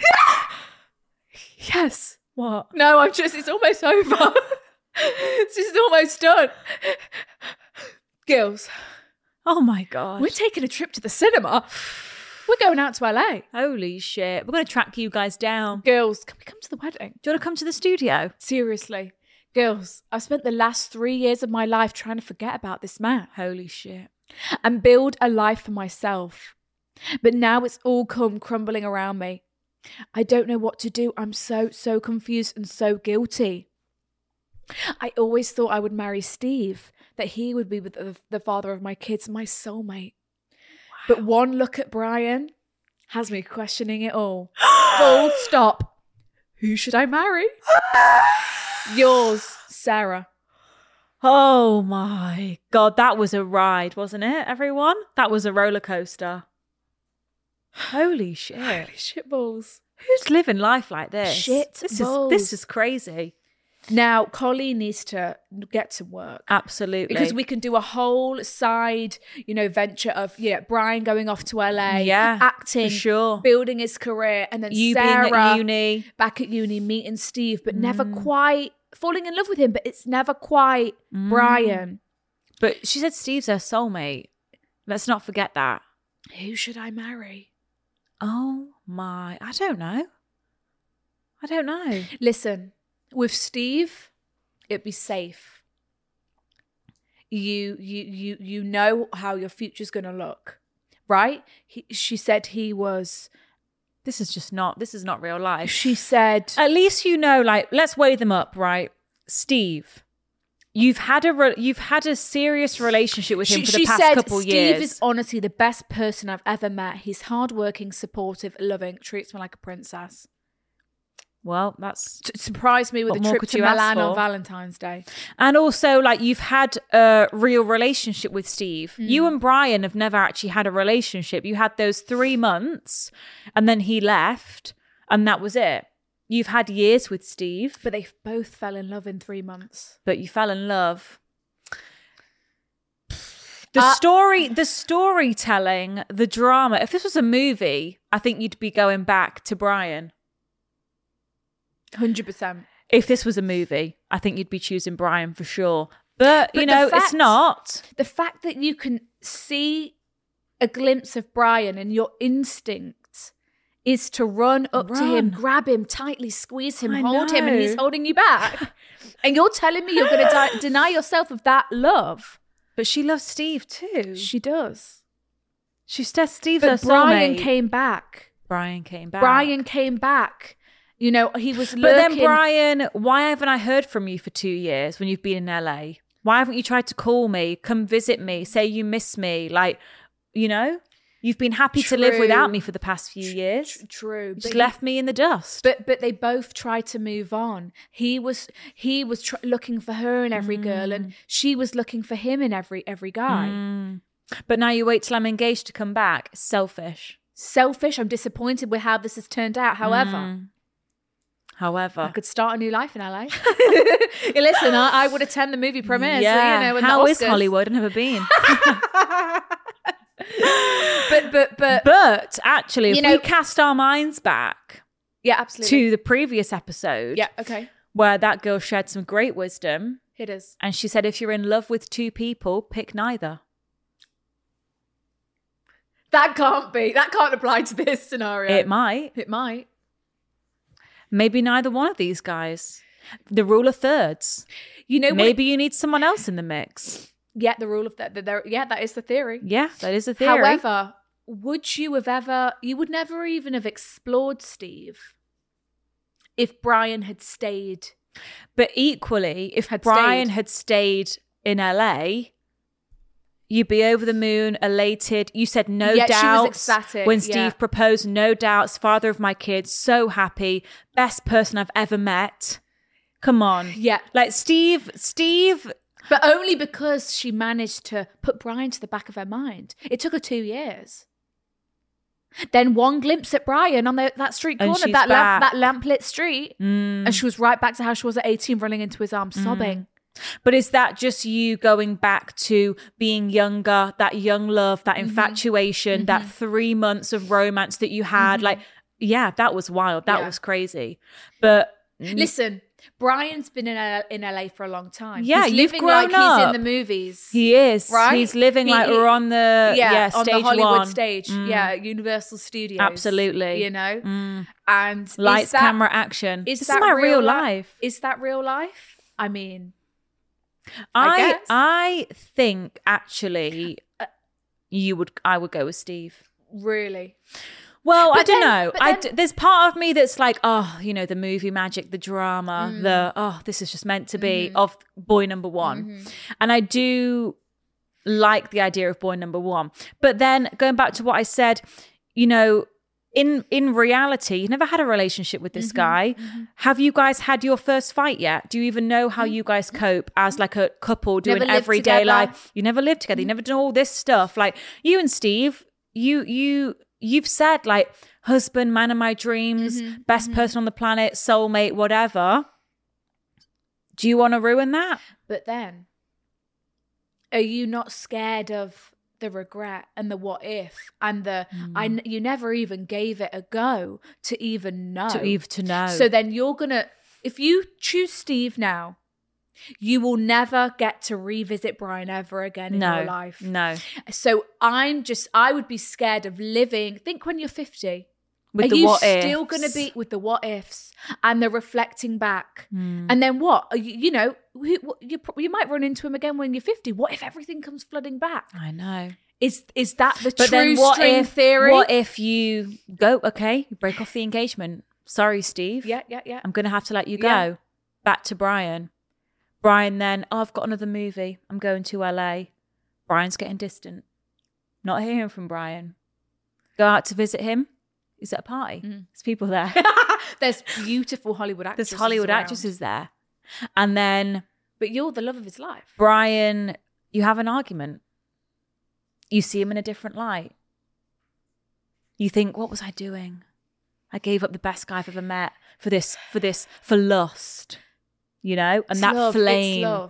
Yes. What? No, I'm just, it's almost over. It's just almost done. Girls, Oh my God. we're taking a trip to the cinema. We're going out to L A. Holy shit. We're going to track you guys down. Girls, can we come to the wedding? Do you want to come to the studio? Seriously. Girls, I've spent the last three years of my life trying to forget about this man Holy shit. and build a life for myself. But now it's all come crumbling around me. I don't know what to do. I'm so, so confused and so guilty. I always thought I would marry Steve, that he would be with the, the father of my kids, my soulmate. But one look at Brian has me questioning it all. Full stop. Who should I marry? Yours, Sarah. Oh my God. That was a ride, wasn't it, everyone? That was a roller coaster. Holy shit. Holy shit balls. Who's living life like this? Shit This balls. is this is crazy. Now, Colleen needs to get to work. Absolutely. Because we can do a whole side, you know, venture of, yeah, Brian going off to L A, Yeah, acting, for sure. building his career, and then You Sarah being at uni. back at uni, meeting Steve, but never Mm. quite falling in love with him, but it's never quite Mm. Brian. But she said Steve's her soulmate. Let's not forget that. Who should I marry? Oh my, I don't know. I don't know. Listen, with Steve, it'd be safe. You you you you know how your future's gonna look, right? He, she said he was. This is just not, this is not real life. She said, At least you know, like, let's weigh them up, right? Steve, you've had a re- you've had a serious relationship with him she, for the she past said, couple Steve years. is honestly the best person I've ever met. He's hardworking, supportive, loving, treats me like a princess. Well, that's T- surprised me with What a more trip could to you ask Milan on for? Valentine's Day. And also, like, you've had a real relationship with Steve. Mm. You and Brian have never actually had a relationship. You had those three months and then he left and that was it. You've had years with Steve, But they both fell in love in three months. but you fell in love. The Uh, story, the storytelling, the drama. If this was a movie, I think you'd be going back to Brian. one hundred percent. If this was a movie, I think you'd be choosing Brian for sure. But, But you the know, it's fact- not. The fact that you can see a glimpse of Brian and your instinct is to run up to him, Run. grab him, tightly squeeze him, I hold him, and he's know. holding you back. And you're telling me you're going to di- deny yourself of that love? But she loves Steve too. She does. She says Steve's her But Brian soulmate. came back. Brian came back. Brian came back. You know, he was lurking. But then Brian, why haven't I heard from you for two years when you've been in L A? Why haven't you tried to call me, come visit me, say you miss me? Like, you know, you've been happy to live True. without me for the past few years. Tr- True. Just But he- left me in the dust. But but they both tried to move on. He was he was tr- looking for her in every girl, and she was looking for him in every every guy. Mm. But now you wait till I'm engaged to come back. Selfish. Selfish. I'm disappointed with how this has turned out. However, Mm. However, I could start a new life in L A. Yeah, listen, I, I would attend the movie premieres. yeah. You know, and How the is Oscars. Hollywood? I've never been. But but but But actually, if You we know- cast our minds back yeah, absolutely. to the previous episode, Yeah. Okay. where that girl shared some great wisdom, It is. and she said, if you're in love with two people, pick neither. That can't be. That can't apply to this scenario. It might. It might. Maybe neither one of these guys. The rule of thirds. You know. what Maybe you need someone else in the mix. Yeah, the rule of that. The, yeah, that is the theory. Yeah, that is a theory. However, would you have ever, you would never even have explored Steve if Brian had stayed. But equally, if Had Brian stayed. had stayed in L A, you'd be over the moon, elated. You said no Yeah, she was doubts ecstatic, when Steve yeah. proposed. No doubts. Father of my kids. So happy. Best person I've ever met. Come on. Yeah. Like Steve, Steve. But only because she managed to put Brian to the back of her mind. It took her two years. Then one glimpse at Brian on the, that street And corner, she's that lamp, back. that lamplit street, Mm. and she was right back to how she was at eighteen, running into his arms, sobbing. But is that just you going back to being younger, that young love, that infatuation, Mm-hmm. that three months of romance that you had? Like, yeah, that was wild. That Yeah. was crazy. But Listen, Brian's been in L- in L A for a long time. Yeah, he's you've living like grown he's up. in the movies. he is. Right? He's living He- like he- we're on the yeah, yeah, on stage the Hollywood one. stage. Mm. Yeah, Universal Studios. Absolutely. You know, Mm. and is Lights, that- camera, action. Is This that is my real li- life. Is that real life? I mean, I I guess. I think actually you would I would go with Steve. really. Well, But I don't then- know. but I then- d- there's part of me that's like, oh, you know, the movie magic, the drama, Mm. the oh, this is just meant to be Mm-hmm. of boy number one, and I do like the idea of boy number one. But then going back to what I said, you know, in in reality, you never had a relationship with this Mm-hmm. guy. Have you guys had your first fight yet? Do you even know how you guys cope as like a couple doing Never lived everyday together. life? You never lived together. You never done all this stuff. Like you and Steve, you you you've said like husband, man of my dreams, Mm-hmm. best person on the planet, soulmate, whatever. Do you want to ruin that? But then, are you not scared of the regret and the what if and the I Mm. n- you never even gave it a go to even know To even to know. So then you're gonna, if you choose Steve now, you will never get to revisit Brian ever again in no, your life. no. So I'm just, I would be scared of living. Think when you're fifty. With Are the you what still ifs. going to be with the what ifs and the reflecting back? Hmm. And then what? Are you, you know, who, what- you, pro- you might run into him again when you're fifty. What if everything comes flooding back? I know. Is is that the But true then what string if theory? what if you go, okay, you break off the engagement. Sorry, Steve. Yeah, yeah, yeah. I'm gonna have to let you go. Yeah. Back to Brian. Brian then, oh, I've got another movie. I'm going to L A. Brian's getting distant. Not hearing from Brian. Go out to visit him. He's at a party. There's people there. There's beautiful Hollywood actresses. There's Hollywood around. actresses there. And then But you're the love of his life. Brian, you have an argument. You see him in a different light. You think, what was I doing? I gave up the best guy I've ever met for this, for this, for lust. You know? And It's that love, flame. It's love.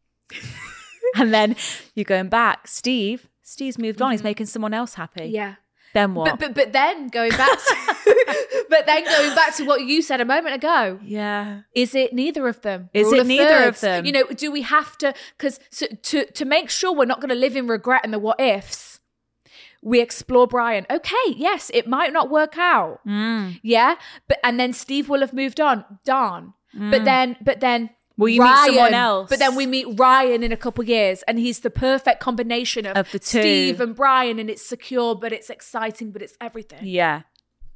And then you're going back. Steve, Steve's moved on. He's making someone else happy. Yeah. Then what? But, but but then going back to, but then going back to what you said a moment ago. yeah. Is it neither of them? Is Rule it of neither of thirds. them? You know, do we have to, because so, to, to make sure we're not going to live in regret and the what ifs, we explore Brian. Okay, yes, it might not work out. Mm. Yeah. But and then Steve will have moved on. Darn. But then, but then Will you meet someone else? But then we meet Ryan in a couple years, and he's the perfect combination of, Of the two. Steve and Brian, and it's secure, but it's exciting, but it's everything. Yeah.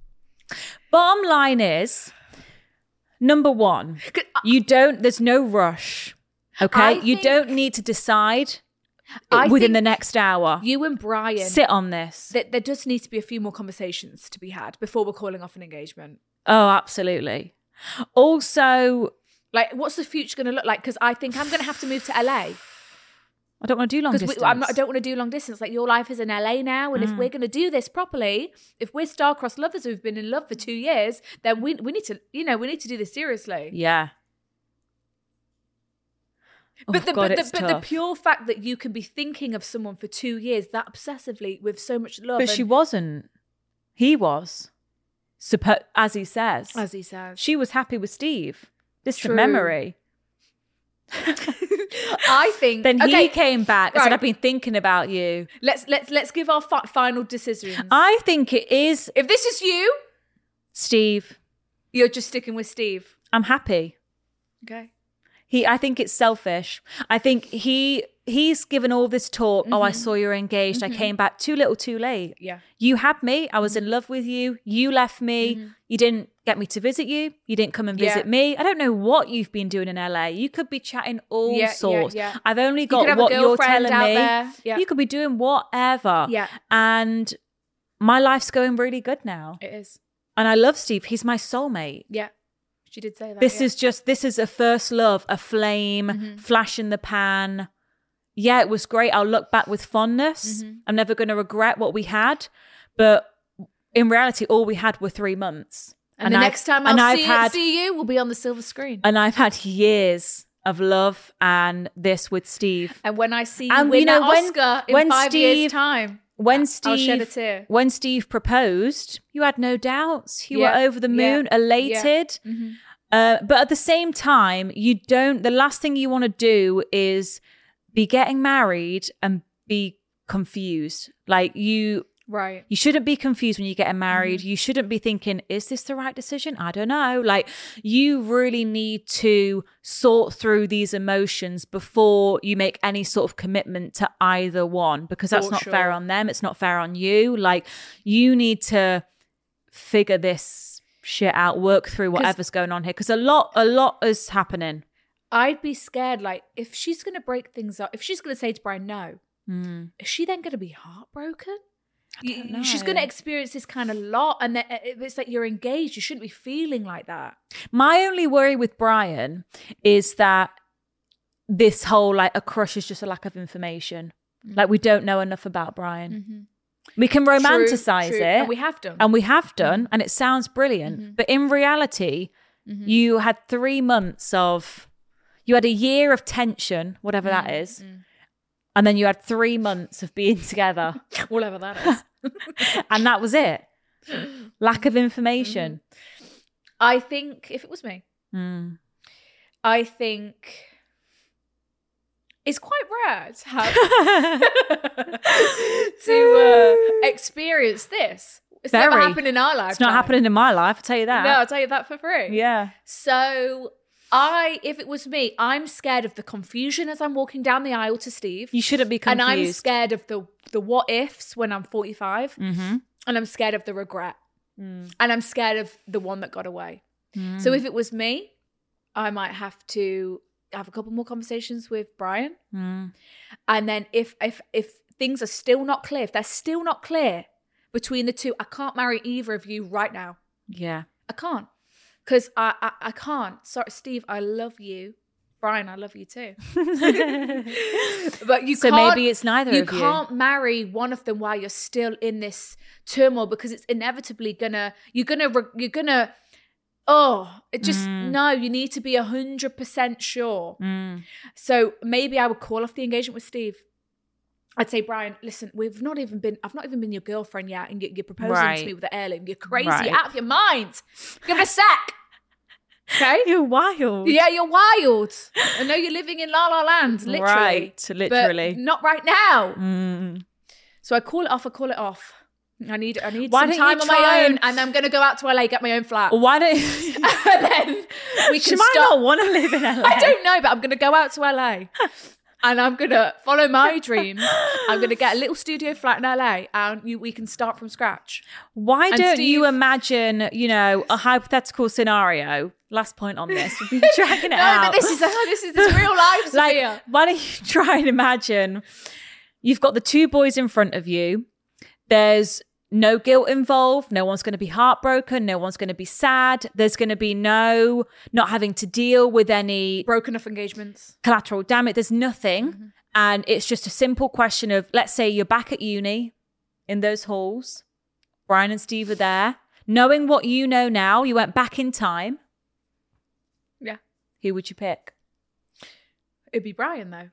Bottom line is, number one, 'Cause I- you don't, there's no rush. Okay? I You think- don't need to decide I within the think next hour. You and Brian, Sit on this. th- there does need to be a few more conversations to be had before we're calling off an engagement. Oh, absolutely. Also, Like, what's the future going to look like? Because I think I'm going to have to move to L A. I don't want to do long Because distance. I'm not, I don't want to do long distance. Like, your life is in L A now, and if Mm. we're going to do this properly, if we're star-crossed lovers who've been in love for two years, then we we need to, you know, we need to do this seriously. Yeah. Oh, But, the, God, but, the, it's but the tough. pure fact that you can be thinking of someone for two years that obsessively with so much love, But and- she wasn't. He was. Suppo- as he says. as he says, She was happy with Steve. Distant True. memory. I think. Then he okay, came back and said, right. I've been thinking about you. Let's let's let's give our fi- final decisions. I think it is if this is you, Steve. you're just sticking with Steve. I'm happy. Okay. He, I think it's selfish. I think he he's given all this talk. Mm-hmm. Oh, I saw you're engaged. Mm-hmm. I came back too little, too late. Yeah. You had me. I was mm-hmm. in love with you. You left me. Mm-hmm. You didn't get me to visit you. You didn't come and visit yeah. me. I don't know what you've been doing in L A. You could be chatting all yeah, sorts. Yeah, yeah. I've only got you what you're telling me. Yeah. You could be doing whatever. Yeah. And my life's going really good now. It is. And I love Steve. He's my soulmate. Yeah. She did say that. This yeah. is just, this is a first love, a flame, mm-hmm. flash in the pan. Yeah, it was great. I'll look back with fondness. Mm-hmm. I'm never going to regret what we had. But in reality, all we had were three months. And, and the I've, next time I'll see, had, see you, we'll be on the silver screen. And I've had years of love and this with Steve. And when I see you and, win you know, that when, Oscar in when five Steve, years' time, when Steve, I'll shed a tear. When Steve proposed, you had no doubts. You yeah. were over the moon, yeah. elated. Yeah. Mm-hmm. Uh, but at the same time, you don't, the last thing you want to do is be getting married and be confused. Like you, right. You shouldn't be confused when you're getting married. Mm-hmm. You shouldn't be thinking, is this the right decision? I don't know. Like you really need to sort through these emotions before you make any sort of commitment to either one, because that's For not sure. fair on them. It's not fair on you. Like you need to figure this shit out, work through whatever's going on here, because a lot a lot is happening. I'd be scared, like if she's gonna break things up, if she's gonna say to Brian no, mm. is she then gonna be heartbroken? I don't know. She's gonna experience this kind of lot, and then it's like you're engaged, you shouldn't be feeling like that. My only worry with Brian is that this whole like a crush is just a lack of information. Mm. Like we don't know enough about Brian. Mm-hmm. We can romanticize true, true. it. And we have done. And we have done. Mm-hmm. And it sounds brilliant. Mm-hmm. But in reality, mm-hmm. you had three months of, you had a year of tension, whatever mm-hmm. that is. Mm-hmm. And then you had three months of being together. Whatever that is. And that was it. Lack of information. Mm-hmm. I think, if it was me, mm. I think... It's quite rare to have to uh, experience this. It's Very. never happened in our life. It's not happening in my life, I'll tell you that. No, I'll tell you that for free. Yeah. So I, if it was me, I'm scared of the confusion as I'm walking down the aisle to Steve. You shouldn't be confused. And I'm scared of the the what ifs when I'm forty-five. Mm-hmm. And I'm scared of the regret. Mm. And I'm scared of the one that got away. Mm. So if it was me, I might have to have a couple more conversations with Brian. Mm. And then if if if things are still not clear, if they're still not clear between the two, I can't marry either of you right now. Yeah. I can't. Because I, I I can't. Sorry, Steve, I love you. Brian, I love you too. But you so can't. maybe it's neither you of you. You can't marry one of them while you're still in this turmoil, because it's inevitably gonna, you're gonna, you're gonna, oh, it just, mm. no, you need to be one hundred percent sure. Mm. So maybe I would call off the engagement with Steve. I'd say, Brian, listen, we've not even been, I've not even been your girlfriend yet, and you're proposing right. to me with the heirloom. You're crazy, right. you're out of your mind. Give it a sec. Okay? You're wild. Yeah, you're wild. I know you're living in La La Land, literally. Right, literally. But not right now. Mm. So I call it off, I call it off. I need I need Why some time on my own, and, and I'm going to go out to L A, get my own flat. Why don't and then we can she might stop. not want to live in L A. I don't know, but I'm going to go out to L A. And I'm going to follow my dreams. I'm going to get a little studio flat in L A, and you, we can start from scratch. Why and don't Steve, you imagine, you know, a hypothetical scenario? Last point on this. We've been dragging it no, out. No, but this is, a, this is this real life, like, Sophia. Why don't you try and imagine you've got the two boys in front of you. There's no guilt involved. No one's going to be heartbroken. No one's going to be sad. There's going to be no not having to deal with any broken off engagements, collateral damage. There's nothing. Mm-hmm. And it's just a simple question of, let's say you're back at uni in those halls. Brian and Steve are there. Knowing what you know now, you went back in time. Yeah. Who would you pick? It'd be Brian, though.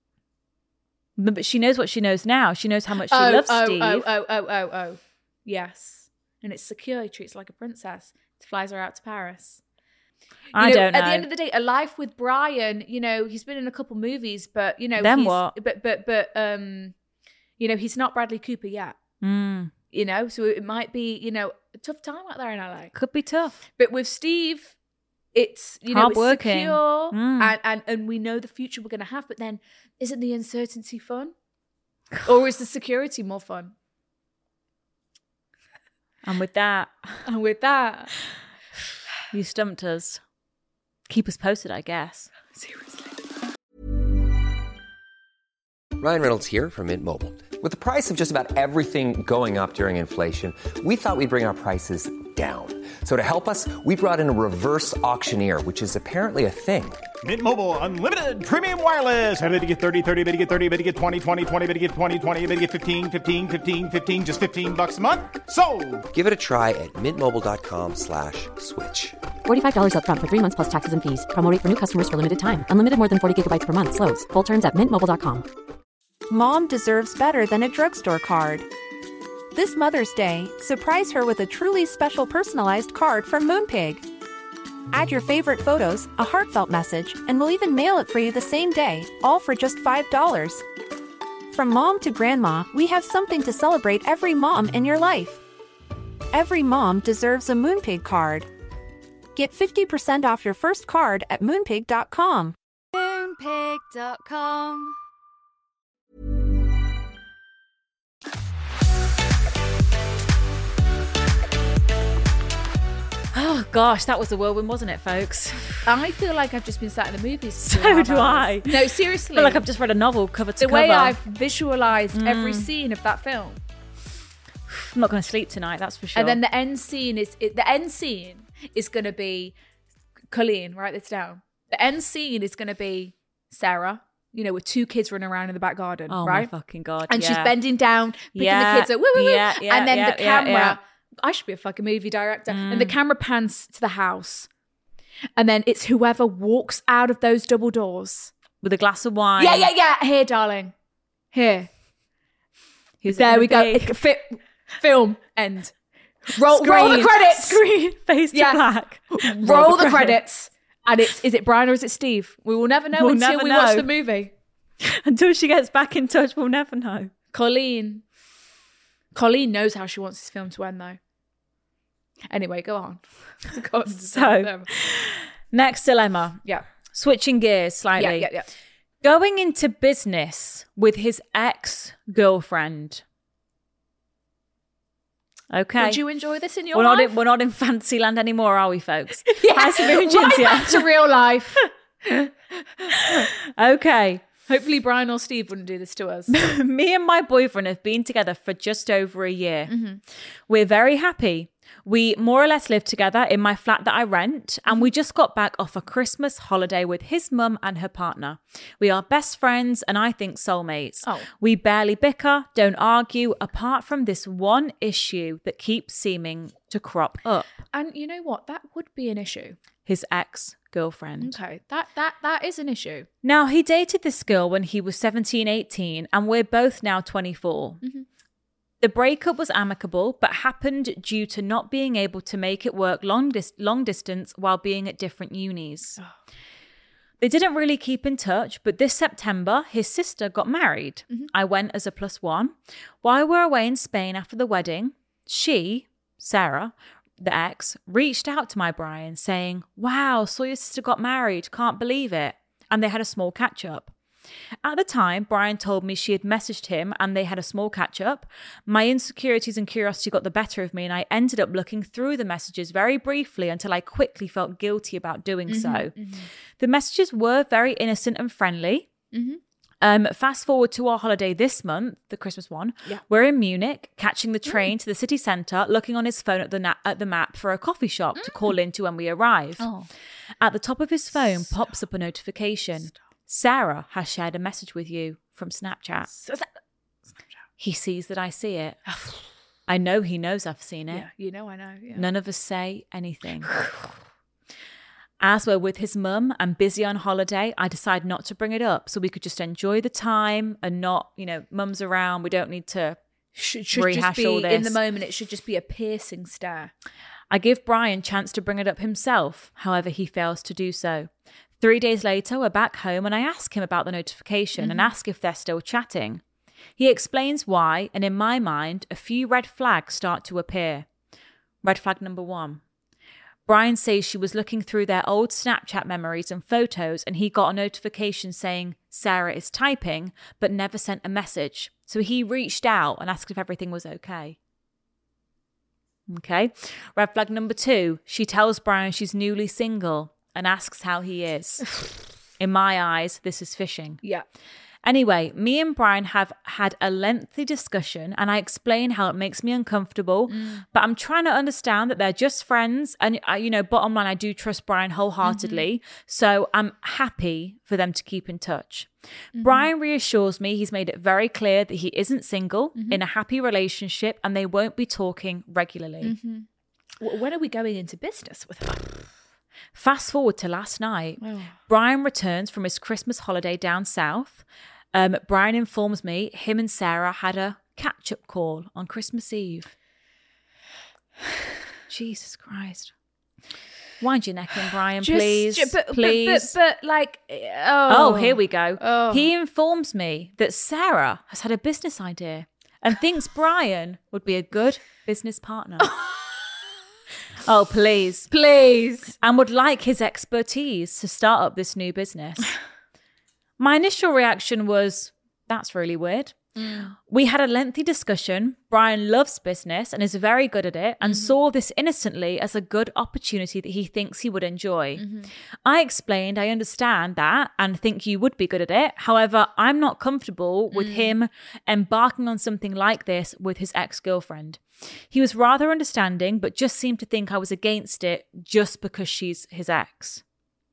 But she knows what she knows now. She knows how much she oh, loves oh, Steve. Oh, oh, oh, oh, oh. Yes. And it's secure. He treats her like a princess. He flies her out to Paris. You I know, don't know. At the end of the day, a life with Brian, you know, he's been in a couple movies, but, you know. Then he's, what? But, but, but, um, you know, he's not Bradley Cooper yet. Mm. You know, so it might be, you know, a tough time out there in L A. Could be tough. But with Steve, it's, you know, it's Hardworking. secure Mm. and, and, and we know the future we're going to have. But then isn't the uncertainty fun? Or is the security more fun? And with that, And with that, you stumped us. Keep us posted, I guess. seriously. Ryan Reynolds here from Mint Mobile. With the price of just about everything going up during inflation, we thought we'd bring our prices down. So to help us, we brought in a reverse auctioneer, which is apparently a thing. Mint Mobile Unlimited Premium Wireless. How to get thirty, thirty, how to get thirty, how to get twenty, twenty, twenty, how to get twenty, twenty, how to get fifteen, fifteen, fifteen, fifteen, just fifteen bucks a month? Sold! Give it a try at mintmobile.com slash switch. forty-five dollars up front for three months plus taxes and fees. Promo rate for new customers for limited time. Unlimited more than forty gigabytes per month. Slows full terms at mint mobile dot com. Mom deserves better than a drugstore card. This Mother's Day, surprise her with a truly special personalized card from Moonpig. Add your favorite photos, a heartfelt message, and we'll even mail it for you the same day, all for just five dollars. From mom to grandma, we have something to celebrate every mom in your life. Every mom deserves a Moonpig card. Get fifty percent off your first card at moonpig dot com. Moonpig dot com. Oh, gosh, that was a whirlwind, wasn't it, folks? I feel like I've just been sat in the movies. for So two and a half do hours. I. No, seriously. I feel like I've just read a novel cover to the cover. way I've visualized every Mm. scene of that film. I'm not going to sleep tonight, that's for sure. And then the end scene is it, the end scene is going to be Colleen. Write this down. The end scene is going to be Sarah. You know, with two kids running around in the back garden, oh, right? my fucking God. And yeah. she's bending down, picking Yeah, the kids up, woo, woo, woo. yeah, yeah, and then yeah, the yeah, camera. yeah. I should be a fucking movie director. Mm. And the camera pans to the house, and then it's whoever walks out of those double doors with a glass of wine. Yeah, yeah, yeah. Here, darling. Here. Who's it there gonna we go. be? It, fi- film end. Roll, Screen. roll the credits. Screen. Face to Yeah. black. Roll, the credits. And it's is it Brian or is it Steve? We will never know We'll until never we know. watch the movie. Until she gets back in touch, we'll never know. Colleen. Colleen knows how she wants this film to end, though. Anyway, go on. Go on. So, next dilemma. Yeah. Switching gears slightly. Yeah, yeah, yeah. Going into business with his ex-girlfriend. Okay. Would you enjoy this in your we're life? not in, we're not in fancy land anymore, are we, folks? Yeah. Hi, Samira and Right Cinzia. back to real life. Okay. Hopefully Brian or Steve wouldn't do this to us. Me and my boyfriend have been together for just over a year. Mm-hmm. We're very happy. We more or less live together in my flat that I rent, and we just got back off a Christmas holiday with his mum and her partner. We are best friends and I think soulmates. Oh. We barely bicker, don't argue, apart from this one issue that keeps seeming to crop up. And you know what? That would be an issue. His ex-girlfriend. Okay. That that that is an issue. Now, he dated this girl when he was seventeen, eighteen, and we're both now twenty-four. Mm-hmm. The breakup was amicable, but happened due to not being able to make it work long, dis- long distance while being at different unis. Oh. They didn't really keep in touch, but this September, his sister got married. Mm-hmm. I went as a plus one. While we were away in Spain after the wedding, she, Sarah, the ex, reached out to my Brian saying, wow, saw your sister got married, can't believe it. And they had a small catch up. At the time, Brian told me she had messaged him and they had a small catch up. My insecurities and curiosity got the better of me and I ended up looking through the messages very briefly until I quickly felt guilty about doing Mm-hmm, so. mm-hmm. The messages were very innocent and friendly. Mm-hmm. Um, fast forward to our holiday this month, the Christmas one. Yeah. We're in Munich, catching the train to the city centre, looking on his phone at the na- at the map for a coffee shop to call into when we arrive. Oh. At the top of his phone pops up a notification. Sarah has shared a message with you from Snapchat. So that- He sees that I see it. I know he knows I've seen it. Yeah, you know, I know. Yeah. None of us say anything. As we're with his mum and busy on holiday, I decide not to bring it up so we could just enjoy the time and not, you know, mum's around. We don't need to Should, should rehash just be all this. in the moment. It should just be a piercing stare. I give Brian chance to bring it up himself. However, he fails to do so. Three days later, we're back home and I ask him about the notification mm-hmm. and ask if they're still chatting. He explains why, and in my mind, a few red flags start to appear. Red flag number one. Brian says she was looking through their old Snapchat memories and photos, and he got a notification saying Sarah is typing, but never sent a message. So he reached out and asked if everything was okay. Okay. Red flag number two. She tells Brian she's newly single and asks how he is. In my eyes, this is fishing. Yeah. Anyway, me and Brian have had a lengthy discussion and I explain how it makes me uncomfortable, mm. but I'm trying to understand that they're just friends. And, uh, you know, bottom line, I do trust Brian wholeheartedly. Mm-hmm. So I'm happy for them to keep in touch. Mm-hmm. Brian reassures me he's made it very clear that he isn't single, mm-hmm. in a happy relationship, and they won't be talking regularly. Mm-hmm. When are we going into business with her? Fast forward to last night. Oh. Brian returns from his Christmas holiday down south. Um, Brian informs me him and Sarah had a catch-up call on Christmas Eve. Jesus Christ. Wind your neck in, Brian, Just, please. ju- but, please. But, but, but, like, oh. Oh, here we go. Oh. He informs me that Sarah has had a business idea and thinks Brian would be a good business partner. Oh, please. Please. And would like his expertise to start up this new business. My initial reaction was, that's really weird. Mm. We had a lengthy discussion. Brian loves business and is very good at it and mm-hmm. saw this innocently as a good opportunity that he thinks he would enjoy. Mm-hmm. I explained I understand that and think you would be good at it. However, I'm not comfortable with mm. him embarking on something like this with his ex-girlfriend. He was rather understanding, but just seemed to think I was against it just because she's his ex.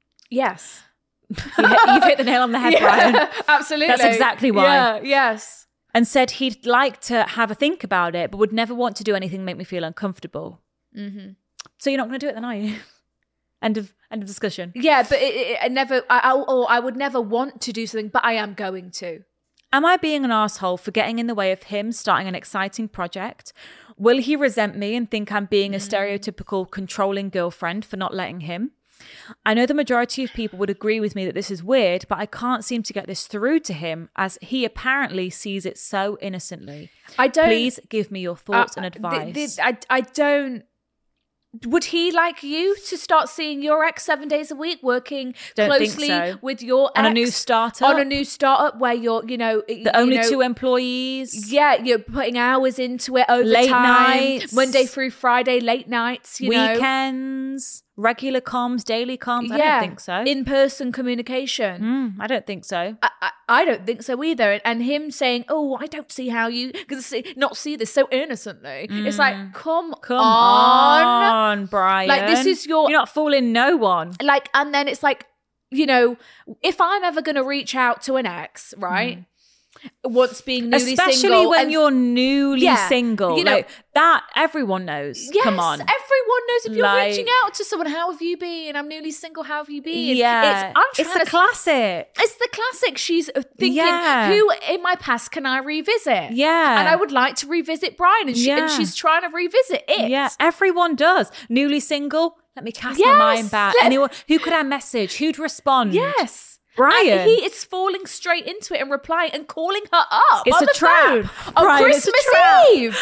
Yes. You hit, you've hit the nail on the head, yeah, Brian. Absolutely. That's exactly why. Yeah, yes. And said he'd like to have a think about it, but would never want to do anything make me feel uncomfortable. Mm-hmm. So you're not going to do it then, are you? End of end of discussion. Yeah, but it, it, I never, I, I, or I would never want to do something, but I am going to. Am I being an asshole for getting in the way of him starting an exciting project? Will he resent me and think I'm being a stereotypical controlling girlfriend for not letting him? I know the majority of people would agree with me that this is weird, but I can't seem to get this through to him as he apparently sees it so innocently. I don't. Please give me your thoughts uh, and advice. Th- th- I, I don't. Would he like you to start seeing your ex seven days a week, working Don't closely think so. with your ex on a new startup? On a new startup where you're, you know, the you only know, two employees. Yeah, you're putting hours into it, overtime, late nights, Monday through Friday, late nights, you weekends, know. regular comms, daily comms. Yeah, I don't think so. In-person communication. Mm, I don't think so. I, I, I don't think so either. And, and him saying, "Oh, I don't see how you because not see this so innocently." Mm. It's like, come, come on, on, Brian. Like this is your. You're not fooling no one. Like, and then it's like, you know, if I'm ever going to reach out to an ex, right? Mm. Once being newly Especially single, especially when and, you're newly yeah, single, you know, like, that everyone knows. Yes, Come on, everyone knows. If you're like, reaching out to someone, how have you been? I'm newly single. How have you been? Yeah, it's, I'm it's trying the to, classic. It's the classic. She's thinking, yeah. who in my past can I revisit? Yeah, and I would like to revisit Brian, and, she, yeah. and she's trying to revisit it. Yeah, everyone does. Newly single. Let me cast yes, my mind back. let- Anyone who could I message? Who'd respond? Yes. Brian. And he is falling straight into it and replying and calling her up It's on a the trap. phone on Brian, it's a Christmas trap. Eve.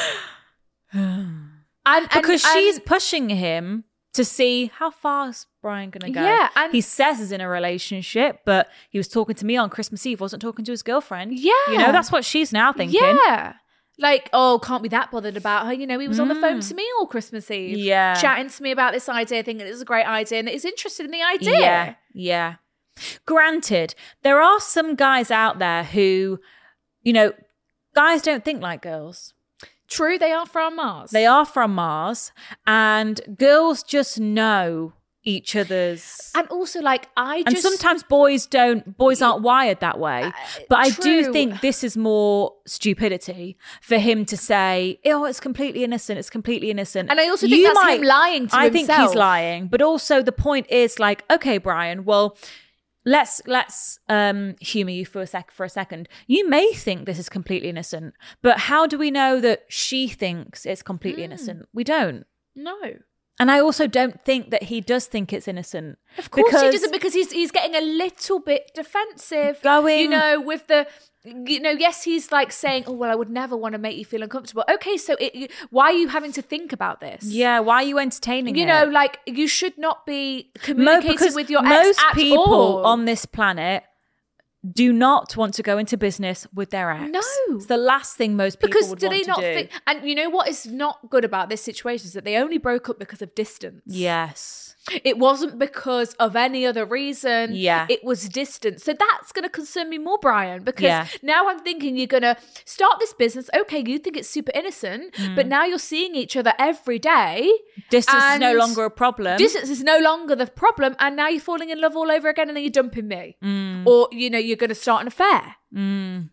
and, and because and, she's pushing him to see how far is Brian going to go. Yeah, and he says he's in a relationship, but he was talking to me on Christmas Eve, wasn't talking to his girlfriend. Yeah. You know, that's what she's now thinking. Yeah. Like, oh, can't be that bothered about her. You know, he was mm. on the phone to me all Christmas Eve. Yeah. Chatting to me about this idea, thinking it was a great idea and is interested in the idea. Yeah. Yeah. Granted, there are some guys out there who, you know, guys don't think like girls. True, they are from Mars. They are from Mars, and girls just know each other's. And also, like, I and just... sometimes boys don't, boys aren't wired that way. Uh, but I true. do think this is more stupidity for him to say, oh, it's completely innocent, it's completely innocent. And I also think You that's might, him lying to I himself. think he's lying. But also the point is like, okay, Brian, well... Let's let's um, humor you for a sec for a second. You may think this is completely innocent, but how do we know that she thinks it's completely mm. innocent? We don't. No. And I also don't think that he does think it's innocent. Of course he doesn't, because he's he's getting a little bit defensive. Going, you know, with the, you know, yes, he's like saying, oh, well, I would never want to make you feel uncomfortable. Okay, so it, why are you having to think about this? Yeah, why are you entertaining you it? You know, like, you should not be communicating Mo, with your most ex at people all. on this planet do not want to go into business with their ex. No. It's the last thing most people because would do want they to not do. think, and you know what is not good about this situation is that they only broke up because of distance. Yes. It wasn't because of any other reason. Yeah. It was distance. So that's going to concern me more, Brian, because Yeah. now I'm thinking you're going to start this business. Okay, you think it's super innocent, Mm. but now you're seeing each other every day. Distance is no and longer a problem. Distance is no longer the problem. And now you're falling in love all over again and then you're dumping me. Mm. Or, you know, you're going to start an affair. Mm.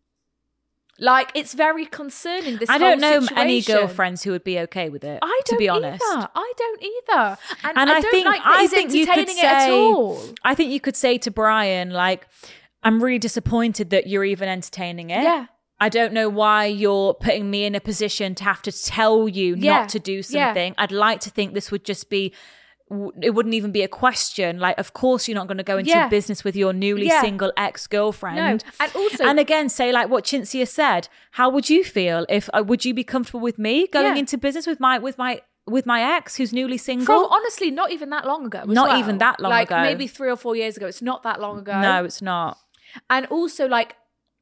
Like, it's very concerning, this I don't whole know any situation. girlfriends who would be okay with it, I don't to be honest. either. I don't either. And, And I, I, don't think like that I he's think you could entertaining it at say all. I think you could say to Brian, like, I'm really disappointed that you're even entertaining it. Yeah. I don't know why you're putting me in a position to have to tell you Yeah. not to do Yeah. something. I'd like to think this would just be, it wouldn't even be a question. Like, of course you're not going to go into Yeah. business with your newly Yeah. single ex-girlfriend. No. And also- and again, say like what Cinzia said. How would you feel if, uh, would you be comfortable with me going Yeah. into business with my, with my, with my ex who's newly single? From honestly, not even that long ago. as Not well. even that long like, ago. Maybe three or four years ago. It's not that long ago. No, it's not. And also, like,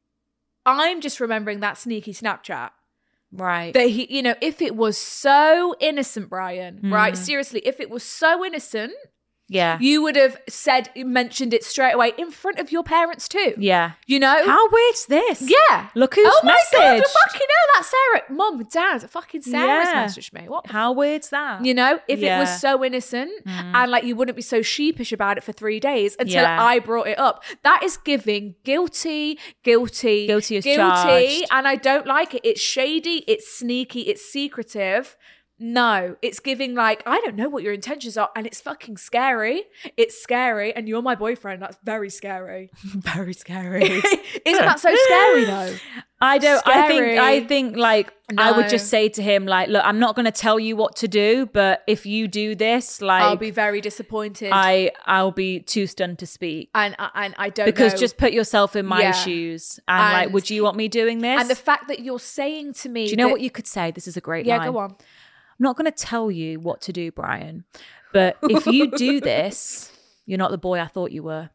I'm just remembering that sneaky Snapchat. Right. That he, you know, if it was so innocent, Brian, right? Mm. Seriously, if it was so innocent, Yeah. you would have said, mentioned it straight away in front of your parents too. Yeah. You know? How weird's this? Yeah. Look who's oh my God, messaged. fucking hell, that's Sarah. Mum, Dad, fucking Sarah's Yeah. messaged me. What the How weird's that? You know, if it Yeah. was so innocent and like you wouldn't be so sheepish about it for three days until Yeah. I brought it up. That is giving guilty, guilty, Guilty as guilty, charged. and I don't like it. It's shady, it's sneaky, it's secretive. No, it's giving like, I don't know what your intentions are, and it's fucking scary. It's scary, and you're my boyfriend. That's very scary. Very scary. Isn't that so scary though? I don't. I think. Scary. I think. Like, I would No. just say to him, like, look, I'm not going to tell you what to do, but if you do this, like, I'll be very disappointed. I, I'll be too stunned to speak. and and I don't Because know. just put yourself in my Yeah. shoes, and, like, And- would you want me doing this? and the fact that you're saying to me, do you know that- what you could say? This is a great Yeah, line. go on. I'm not going to tell you what to do, Brian, but if you do this, you're not the boy I thought you were.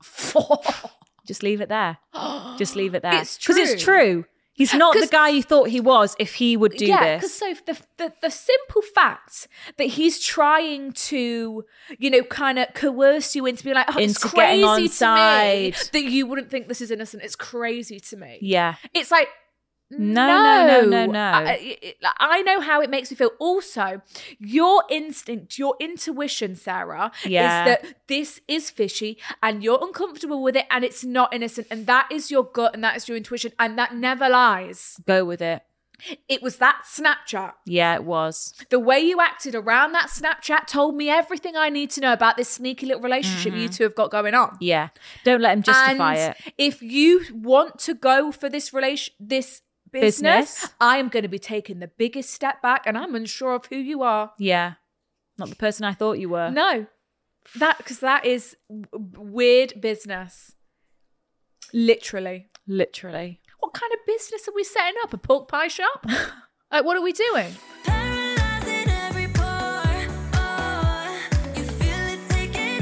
Just leave it there. Just leave it there. It's Because it's true. true. He's not the 'Cause- guy you thought he was if he would do yeah, because this. so the, the the simple fact that he's trying to, you know, kind of coerce you into being like, oh, it's Into crazy getting on to me side. that you wouldn't think this is innocent. It's crazy to me. Yeah. It's like, No, no, no, no, no, no. I, it- I know how it makes me feel. Also, your instinct, your intuition, Sarah, Yeah. is that this is fishy and you're uncomfortable with it and it's not innocent. And that is your gut and that is your intuition and that never lies. Go with it. It was that Snapchat. Yeah, it was. The way you acted around that Snapchat told me everything I need to know about this sneaky little relationship you two have got going on. Yeah. Don't let him justify and it. if you want to go for this relation, this business, Business. I am going to be taking the biggest step back, and I'm unsure of who you are. Yeah. Not the person I thought you were. No, that because that is w- weird business. Literally. Literally. What kind of business are we setting up? A pork pie shop? Like, what are we doing? Paralyzing every pore. Oh, you feel it taking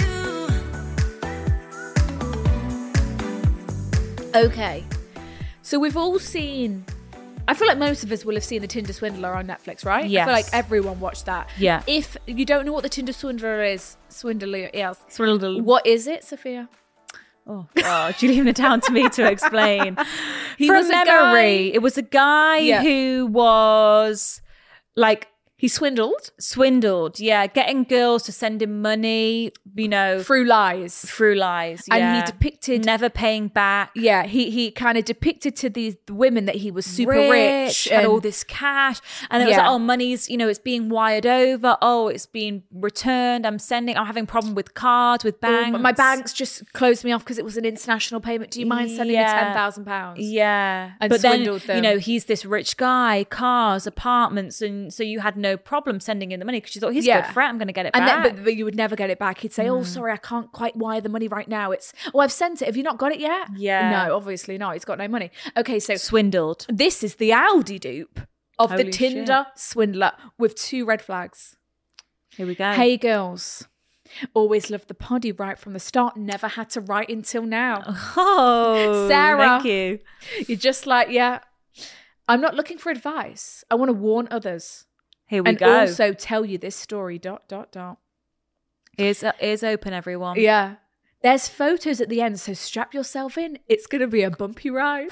over you. Okay. So we've all seen, I feel like most of us will have seen The Tinder Swindler on Netflix, right? I Yes. feel like everyone watched that. Yeah. If you don't know what The Tinder Swindler is, Swindler is, Swindle. what is it, Sophia? Oh, God. You're leaving it down to me to explain. He From was a memory, guy- it was a guy Yeah. who was like, He swindled. swindled. Yeah. Getting girls to send him money you know, through lies. through lies. And yeah. he depicted never paying back. Yeah, he he kind of depicted to these women that he was super rich, rich, had and all this cash, and it was Yeah. like, oh, money's, you know, it's being wired over. Oh, it's being returned. I'm sending. I'm having a problem with cards, with banks. Oh, my banks just closed me off because it was an international payment. Do you mind sending Yeah. me ten thousand pounds? Yeah, And but then swindled them. you know he's this rich guy, cars, apartments, and so you had no problem sending in the money because you thought he's Yeah. good for it. I'm going to get it And back. then, but, but you would never get it back. He'd say, "Oh, sorry, I can't quite wire the money right now. It's oh, I've sent it. Have you not got it yet?" Yeah. No, obviously not. He's got no money. Okay, so Swindled. this is the Audi dupe of Holy the Tinder swindler with two red flags. Here we go. Hey, girls. Always loved the poddy right from the start. Never had to write until now. Oh, Sarah. thank you. You're just like, yeah, I'm not looking for advice. I want to warn others. Here we and go. also tell you this story, dot, dot, dot. Ears, uh, ears open, everyone. Yeah. There's photos at the end, so strap yourself in. It's going to be a bumpy ride.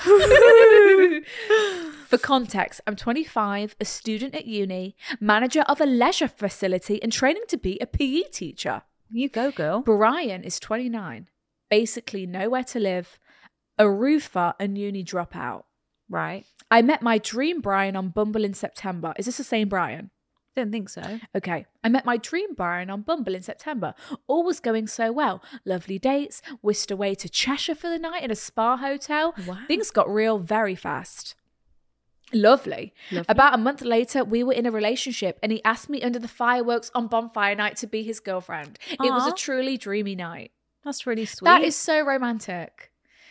For context, I'm twenty-five, a student at uni, manager of a leisure facility, and training to be a P E teacher. You go, girl. Brian is twenty-nine, basically nowhere to live, a roofer and uni dropout. Right. I met my dream Brian on Bumble in September. Is this the same Brian? Don't think so. Okay. I met my dream Brian on Bumble in September. All was going so well. Lovely dates, whisked away to Cheshire for the night in a spa hotel. Wow. Things got real very fast. Lovely. Lovely. About a month later, we were in a relationship and he asked me under the fireworks on bonfire night to be his girlfriend. It was Aw. a truly dreamy night. That's really sweet. That is so romantic.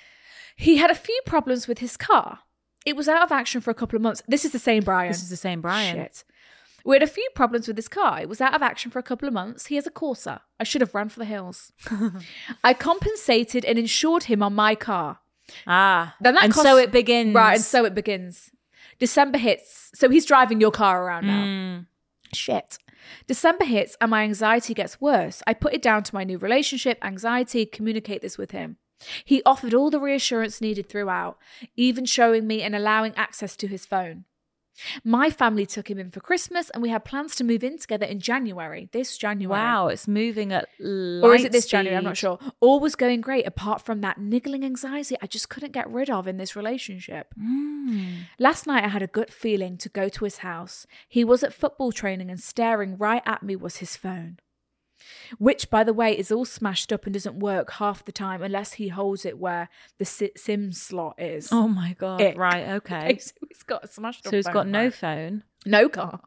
He had a few problems with his car. It was out of action for a couple of months. This is the same Brian. This is the same Brian. Shit. We had a few problems with his car. It was out of action for a couple of months. He has a Corsa. I should have ran for the hills. I compensated and insured him on my car. Ah. Then that and cost- so it begins. Right, and so it begins. December hits. So he's driving your car around now. Mm. Shit. December hits and my anxiety gets worse. I put it down to my new relationship, anxiety, communicate this with him. He offered all the reassurance needed throughout, even showing me and allowing access to his phone. My family took him in for Christmas and we had plans to move in together in January, this January. Wow, it's moving at light Or is it this January? I'm not speed. sure. All was going great apart from that niggling anxiety I just couldn't get rid of in this relationship. Mm. Last night I had a gut feeling to go to his house. He was at football training and staring right at me was his phone. Which, by the way, is all smashed up and doesn't work half the time unless he holds it where the si- SIM slot is. Oh my God. Ick. Right, okay. Okay, so he's got a smashed up So he's phone, got no right? phone. No car.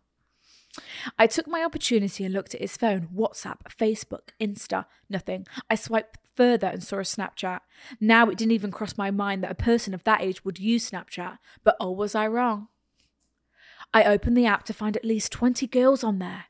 I took my opportunity and looked at his phone. WhatsApp, Facebook, Insta, nothing. I swiped further and saw a Snapchat. Now it didn't even cross my mind that a person of that age would use Snapchat. But oh, was I wrong? I opened the app to find at least twenty girls on there.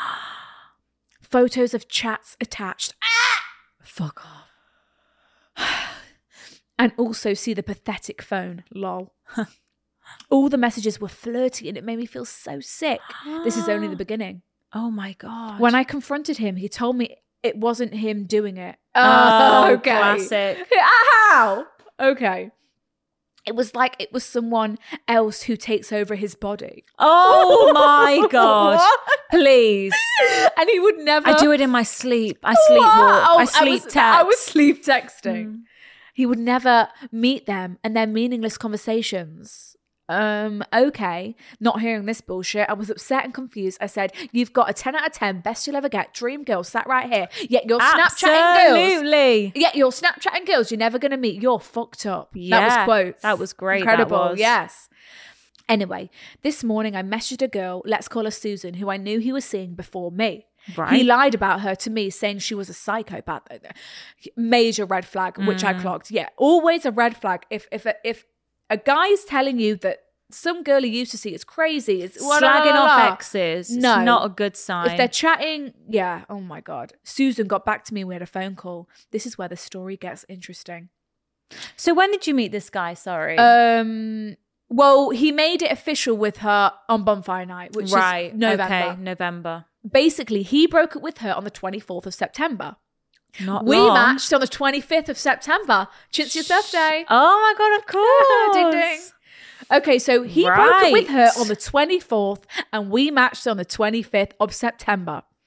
Photos of chats attached. Fuck off. And also see the pathetic phone. Lol. All the messages were flirty and it made me feel so sick. This is only the beginning. Oh my God. When I confronted him, he told me it wasn't him doing it. Oh, classic. How? Okay. It was like it was someone else who takes over his body. Oh my God. What? Please. And he would never. I do it in my sleep. I sleep What? walk. Oh, I sleep was, text. I was sleep texting. Mm. He would never meet them and their meaningless conversations. Um, okay. Not hearing this bullshit. I was upset and confused. I said, you've got a ten out of ten, best you'll ever get, dream girl sat right here. Yet you're Snapchatting girls. Absolutely. Yet you're Snapchatting girls you're never going to meet. You're fucked up. Yeah, that was quotes. that was great, that Incredible. was. Yes. Anyway, this morning I messaged a girl, let's call her Susan, who I knew he was seeing before me. Right. He lied about her to me, saying she was a psychopath. Major red flag, which Mm. I clocked. Yeah, always a red flag. If if if a guy's telling you that some girl he used to see is crazy, it's Slagging la, la, la, off la. exes. No. It's not a good sign. If they're chatting, yeah. Oh my God. Susan got back to me. We had a phone call. This is where the story gets interesting. So when did you meet this guy? Sorry. Um. Well, he made it official with her on Bonfire Night, which right. is November. Okay. November. Basically, he broke up with her on the twenty-fourth of September. Not we long. matched on the twenty-fifth of September. Chintzya's birthday. Oh my God, of course. Ding ding. Okay, so he broke up with her Right. on the twenty-fourth and we matched on the twenty-fifth of September.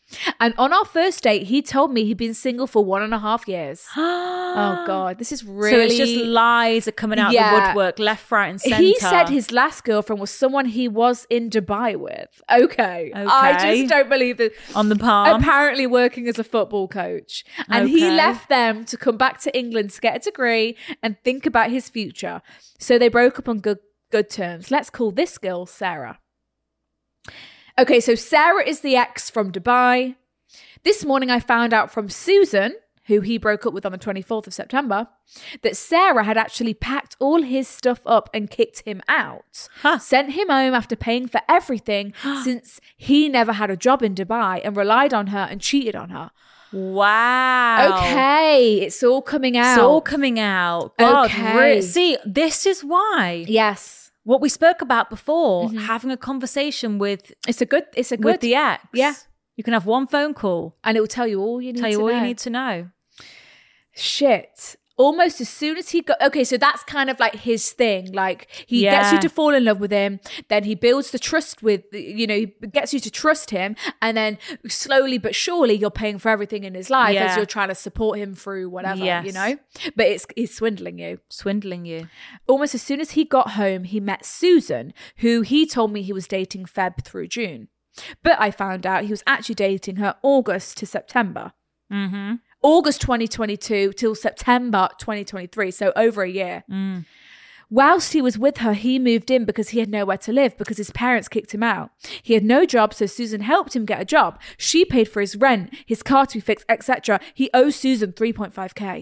And on our first date, he told me he'd been single for one and a half years. Oh, God. This is really... So it's just lies are coming out Yeah. of the woodwork, left, right and centre. He said his last girlfriend was someone he was in Dubai with. Okay. I Okay. just don't believe that. On the palm. Apparently working as a football coach. And he Okay. left them to come back to England to get a degree and think about his future. So they broke up on good good terms. Let's call this girl Sarah. Okay, so Sarah is the ex from Dubai. This morning I found out from Susan, who he broke up with on the twenty-fourth of September, that Sarah had actually packed all his stuff up and kicked him out. Huh. Sent him home after paying for everything since he never had a job in Dubai and relied on her and cheated on her. Wow. Okay, it's all coming out. It's all coming out. God, Okay. re- see, this is why. Yes. What we spoke about before, having a conversation with It's a good, it's a good. with the ex. Yeah. You can have one phone call. And it will tell you all you need Tell you to all know. you need to know. Shit. Almost as soon as he got okay, so that's kind of like his thing. Like he gets you Yeah. to fall in love with him, then he builds the trust with you know, he gets you to trust him, and then slowly but surely you're paying for everything in his life Yeah. as you're trying to support him through whatever, Yes. you know? But it's he's swindling you. Swindling you. Almost as soon as he got home, he met Susan, who he told me he was dating Feb through June. But I found out he was actually dating her August to September. Mm-hmm. August twenty twenty-two till September twenty twenty-three, so over a year. Whilst he was with her, he moved in because he had nowhere to live because his parents kicked him out. He had no job, so Susan helped him get a job. She paid for his rent, his car to be fixed, et cetera. He owes Susan three point five K.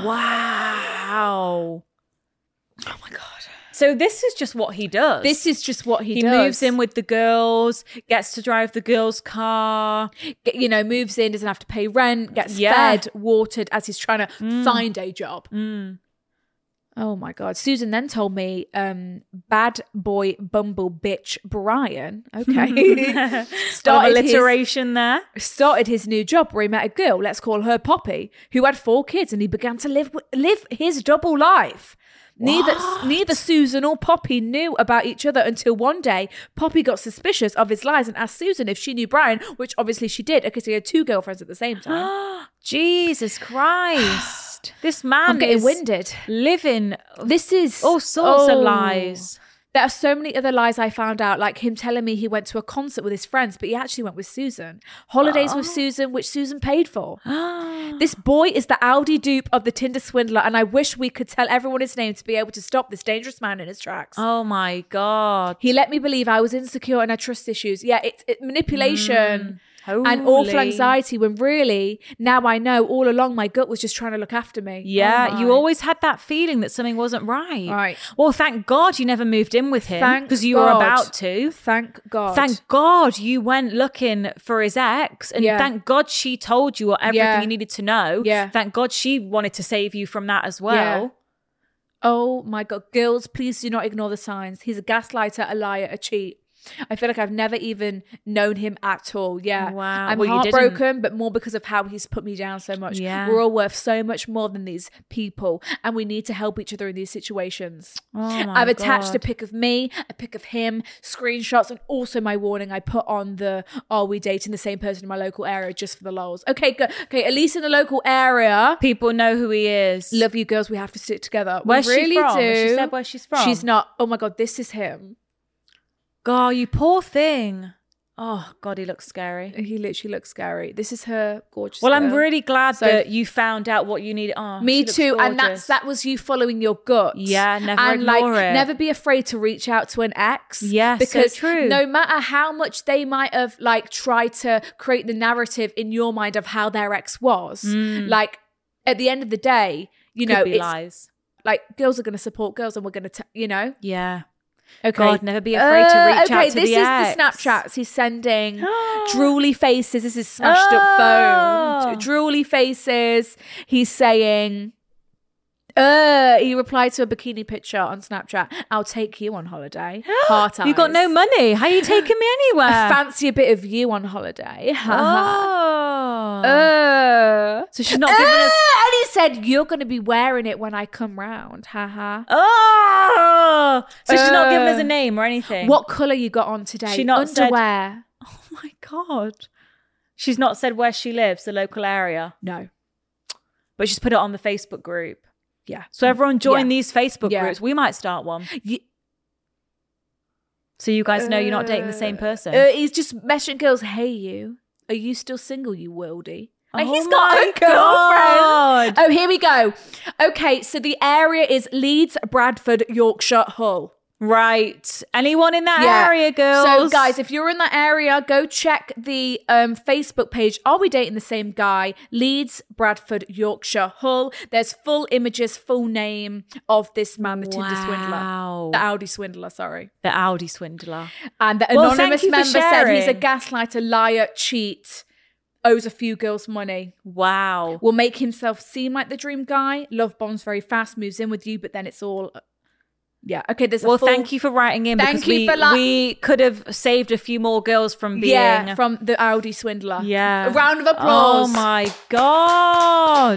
Wow. Oh my God. So this is just what he does. This is just what he, he does. moves in with the girls, gets to drive the girls' car. Get- you know, moves in, doesn't have to pay rent, gets Yeah. fed, watered as he's trying to find a job. Oh my God. Susan then told me, um, bad boy bumble bitch Brian, okay, started his, alliteration there. started his new job where he met a girl, let's call her Poppy, who had four kids, and he began to live live his double life. Neither neither Susan or Poppy knew about each other until one day Poppy got suspicious of his lies and asked Susan if she knew Brian, which obviously she did because he had two girlfriends at the same time. Jesus Christ. This man I'm getting is winded. living This is all sorts oh. of lies. There are so many other lies I found out, like him telling me he went to a concert with his friends, but he actually went with Susan. Holidays with Susan, which Susan paid for. This boy is the Aldi dupe of the Tinder swindler, and I wish we could tell everyone his name to be able to stop this dangerous man in his tracks. Oh my God. He let me believe I was insecure and had trust issues. Yeah, it's it, manipulation Mm, and awful holy. anxiety, when really, now I know all along my gut was just trying to look after me. Yeah, Oh you my. always had that feeling that something wasn't right. Right. Well, thank God you never moved in with him Thank because you were God. about to. Thank God. Thank God you went looking for his ex, and Yeah. thank God she told you everything Yeah. you needed to know. Yeah. Thank God she wanted to save you from that as well. Yeah. Oh my God. Girls, please do not ignore the signs. He's a gaslighter, a liar, a cheat. I feel like I've never even known him at all. Yeah. Wow. I'm Well, you didn't. heartbroken, but more because of how he's put me down so much. Yeah. We're all worth so much more than these people, and we need to help each other in these situations. Oh my I've attached God. a pic of me, a pic of him, screenshots, and also my warning I put on the are we dating the same person in my local area just for the lols. Okay, good. Okay, at least in the local area. People know who he is. Love you girls, we have to stick together. Where's we she really from? do. Has she said where she's from? She's not. Oh my God, this is him. God, you poor thing. Oh God, he looks scary. He literally looks scary. This is her gorgeous. Well, I'm girl. really glad So- that you found out what you needed. Oh, Me she looks too, and that's gorgeous. that was you following your gut. Yeah, never and ignore like it. never be afraid to reach out to an ex. Yeah, so because true. no matter how much they might have like tried to create the narrative in your mind of how their ex was, like at the end of the day, you Could know, be it's lies. like girls are going to support girls, and we're going to, t- you know. Yeah. Okay. God, never be afraid to Uh, reach okay, out to this the is ex. the Snapchats he's sending. Drooly faces. This is smashed Oh. up phone. Drooly faces. He's saying, uh, he replied to a bikini picture on Snapchat. I'll take you on holiday. Heart eyes. You've got no money. How are you taking me anywhere? I fancy a bit of you on holiday. Oh. Uh, So she's not uh, giving us- and he said, you're going to be wearing it when I come round. Haha. Oh. So she's not giving us a Uh, name or anything. What colour you got on today? She not said- Underwear. Oh my God. She's not said where she lives, the local area. No. But she's put it on the Facebook group. Yeah. So everyone join Yeah. these Facebook Yeah. groups. We might start one. Ye- So you guys know you're not dating the same person. Uh, he's just messaging girls, hey, you. Are you still single, you worldie? Like, Oh he's got my a girlfriend. God. Oh, here we go. Okay, so the area is Leeds, Bradford, Yorkshire, Hull. Right. Anyone in that Yeah. area, girls? So, guys, if you're in that area, go check the um, Facebook page. Are we dating the same guy? Leeds, Bradford, Yorkshire, Hull. There's full images, full name of this man, the Tinder Wow. swindler. The Audi swindler, sorry. The Audi swindler. And the Well, anonymous thank you for member said he's a sharing. gaslighter, liar, cheat, owes a few girls money. Wow. Will make himself seem like the dream guy. Love bombs very fast, moves in with you, but then it's all... Yeah, okay, there's a Well, full... thank you for writing in Thank because you we, for la- we could have saved a few more girls from being... Yeah, from the Audi swindler. Yeah. A round of applause. Oh my God.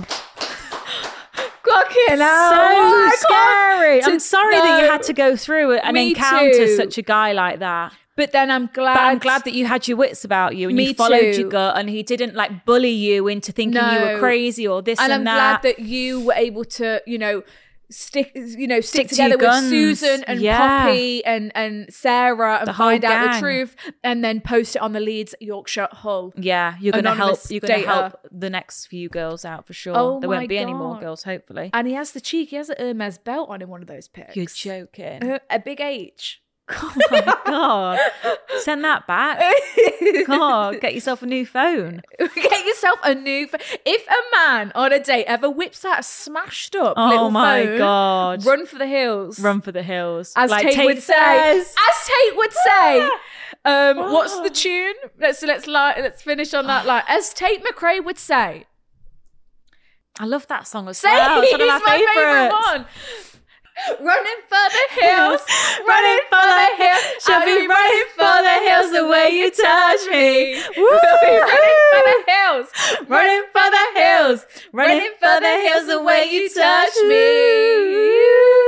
Fucking hell. So Oh, I scary. can't- I'm sorry No. that you had to go through it and Me encounter too. such a guy like that. But then I'm glad... But I'm glad that you had your wits about you and Me you followed too. your gut and he didn't like bully you into thinking you were No. crazy or this and, And I'm that. glad that you were able to, you know... Stick, you know, stick, Stick to your together with guns. Susan and Yeah. Poppy and and Sarah and The whole find out the gang. truth, and then post it on the Leeds, Yorkshire, Hull. Yeah, you're gonna help. Anonymous You're gonna data. help the next few girls out for sure. Oh there my won't be any more God. girls, hopefully. And he has the cheek. He has a Hermes belt on in one of those pics. You're joking. Uh, a big H. Oh my God, send that back. God, get yourself a new phone. Get yourself a new. F- if a man on a date ever whips out a smashed up Oh little my phone, God. run for the hills. Run for the hills, As like Tate, would say. says. As Tate would say. Um, what's the tune? Let's let's li- let's finish on that line. As Tate McRae would say. I love that song as Say, well. It's he's one of my, my favorite favourites. one. Running for the hills, running for the hills. I'll be running for the hills the way you touch me. We'll be running for the hills, running for the hills, running for the hills the way you touch me.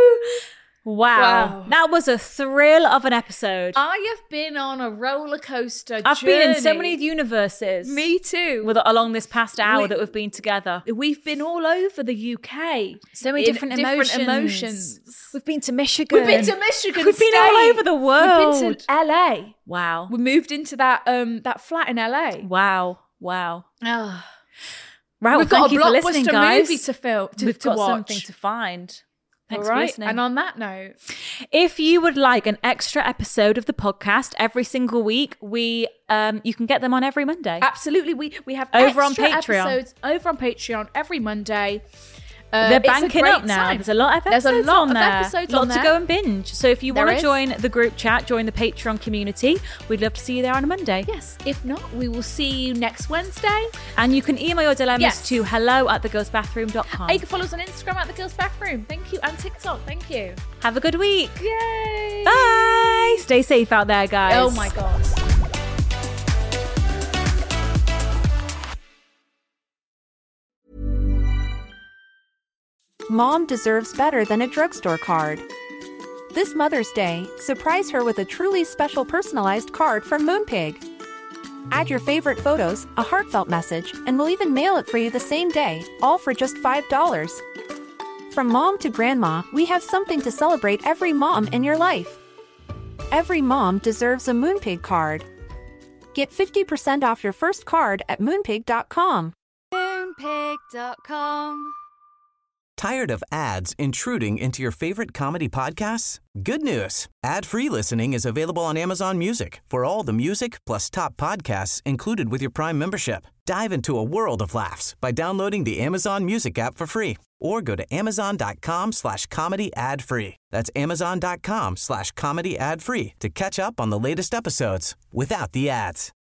Wow. Wow. That was a thrill of an episode. I have been on a roller coaster. I've been in so journey. many universes. Me too. With, along this past hour We- that we've been together. We've been all over the U K. So many in different, different emotions. emotions. We've been to Michigan. We've been to Michigan. We've been all State. over the world. We've been to L A. Wow. We moved into that um that flat in L A. Wow. Wow. Oh. Right, We've well, got thank a you for listening, blockbuster guys. movie to film to, We've to got watch. something to find. Thanks All for right. listening. And on that note, if you would like an extra episode of the podcast every single week, we um you can get them on every Monday. absolutely, we we have Over on extra Patreon. episodes over on Patreon every Monday. Uh, They're it's a banking great up now. time. There's a lot of There's episodes a lot on of there. episodes Lot on to there. go and binge. So if you There want to is. join the group chat, join the Patreon community, we'd love to see you there on a Monday. Yes. If not, we will see you next Wednesday. And you can email your dilemmas Yes. to hello at the girls bathroom dot com. And you can follow us on Instagram at the Girls Bathroom. Thank you, and TikTok. Thank you. Have a good week. Yay! Bye. Stay safe out there, guys. Oh my god. Mom deserves better than a drugstore card. This Mother's Day, surprise her with a truly special personalized card from Moonpig. Add your favorite photos, a heartfelt message, and we'll even mail it for you the same day, all for just five dollars. From mom to grandma, we have something to celebrate every mom in your life. Every mom deserves a Moonpig card. Get fifty percent off your first card at moonpig dot com. Moonpig dot com. Tired of ads intruding into your favorite comedy podcasts? Good news. Ad-free listening is available on Amazon Music for all the music plus top podcasts included with your Prime membership. Dive into a world of laughs by downloading the Amazon Music app for free or go to amazon.com slash comedy ad free. That's amazon.com slash comedy ad free to catch up on the latest episodes without the ads.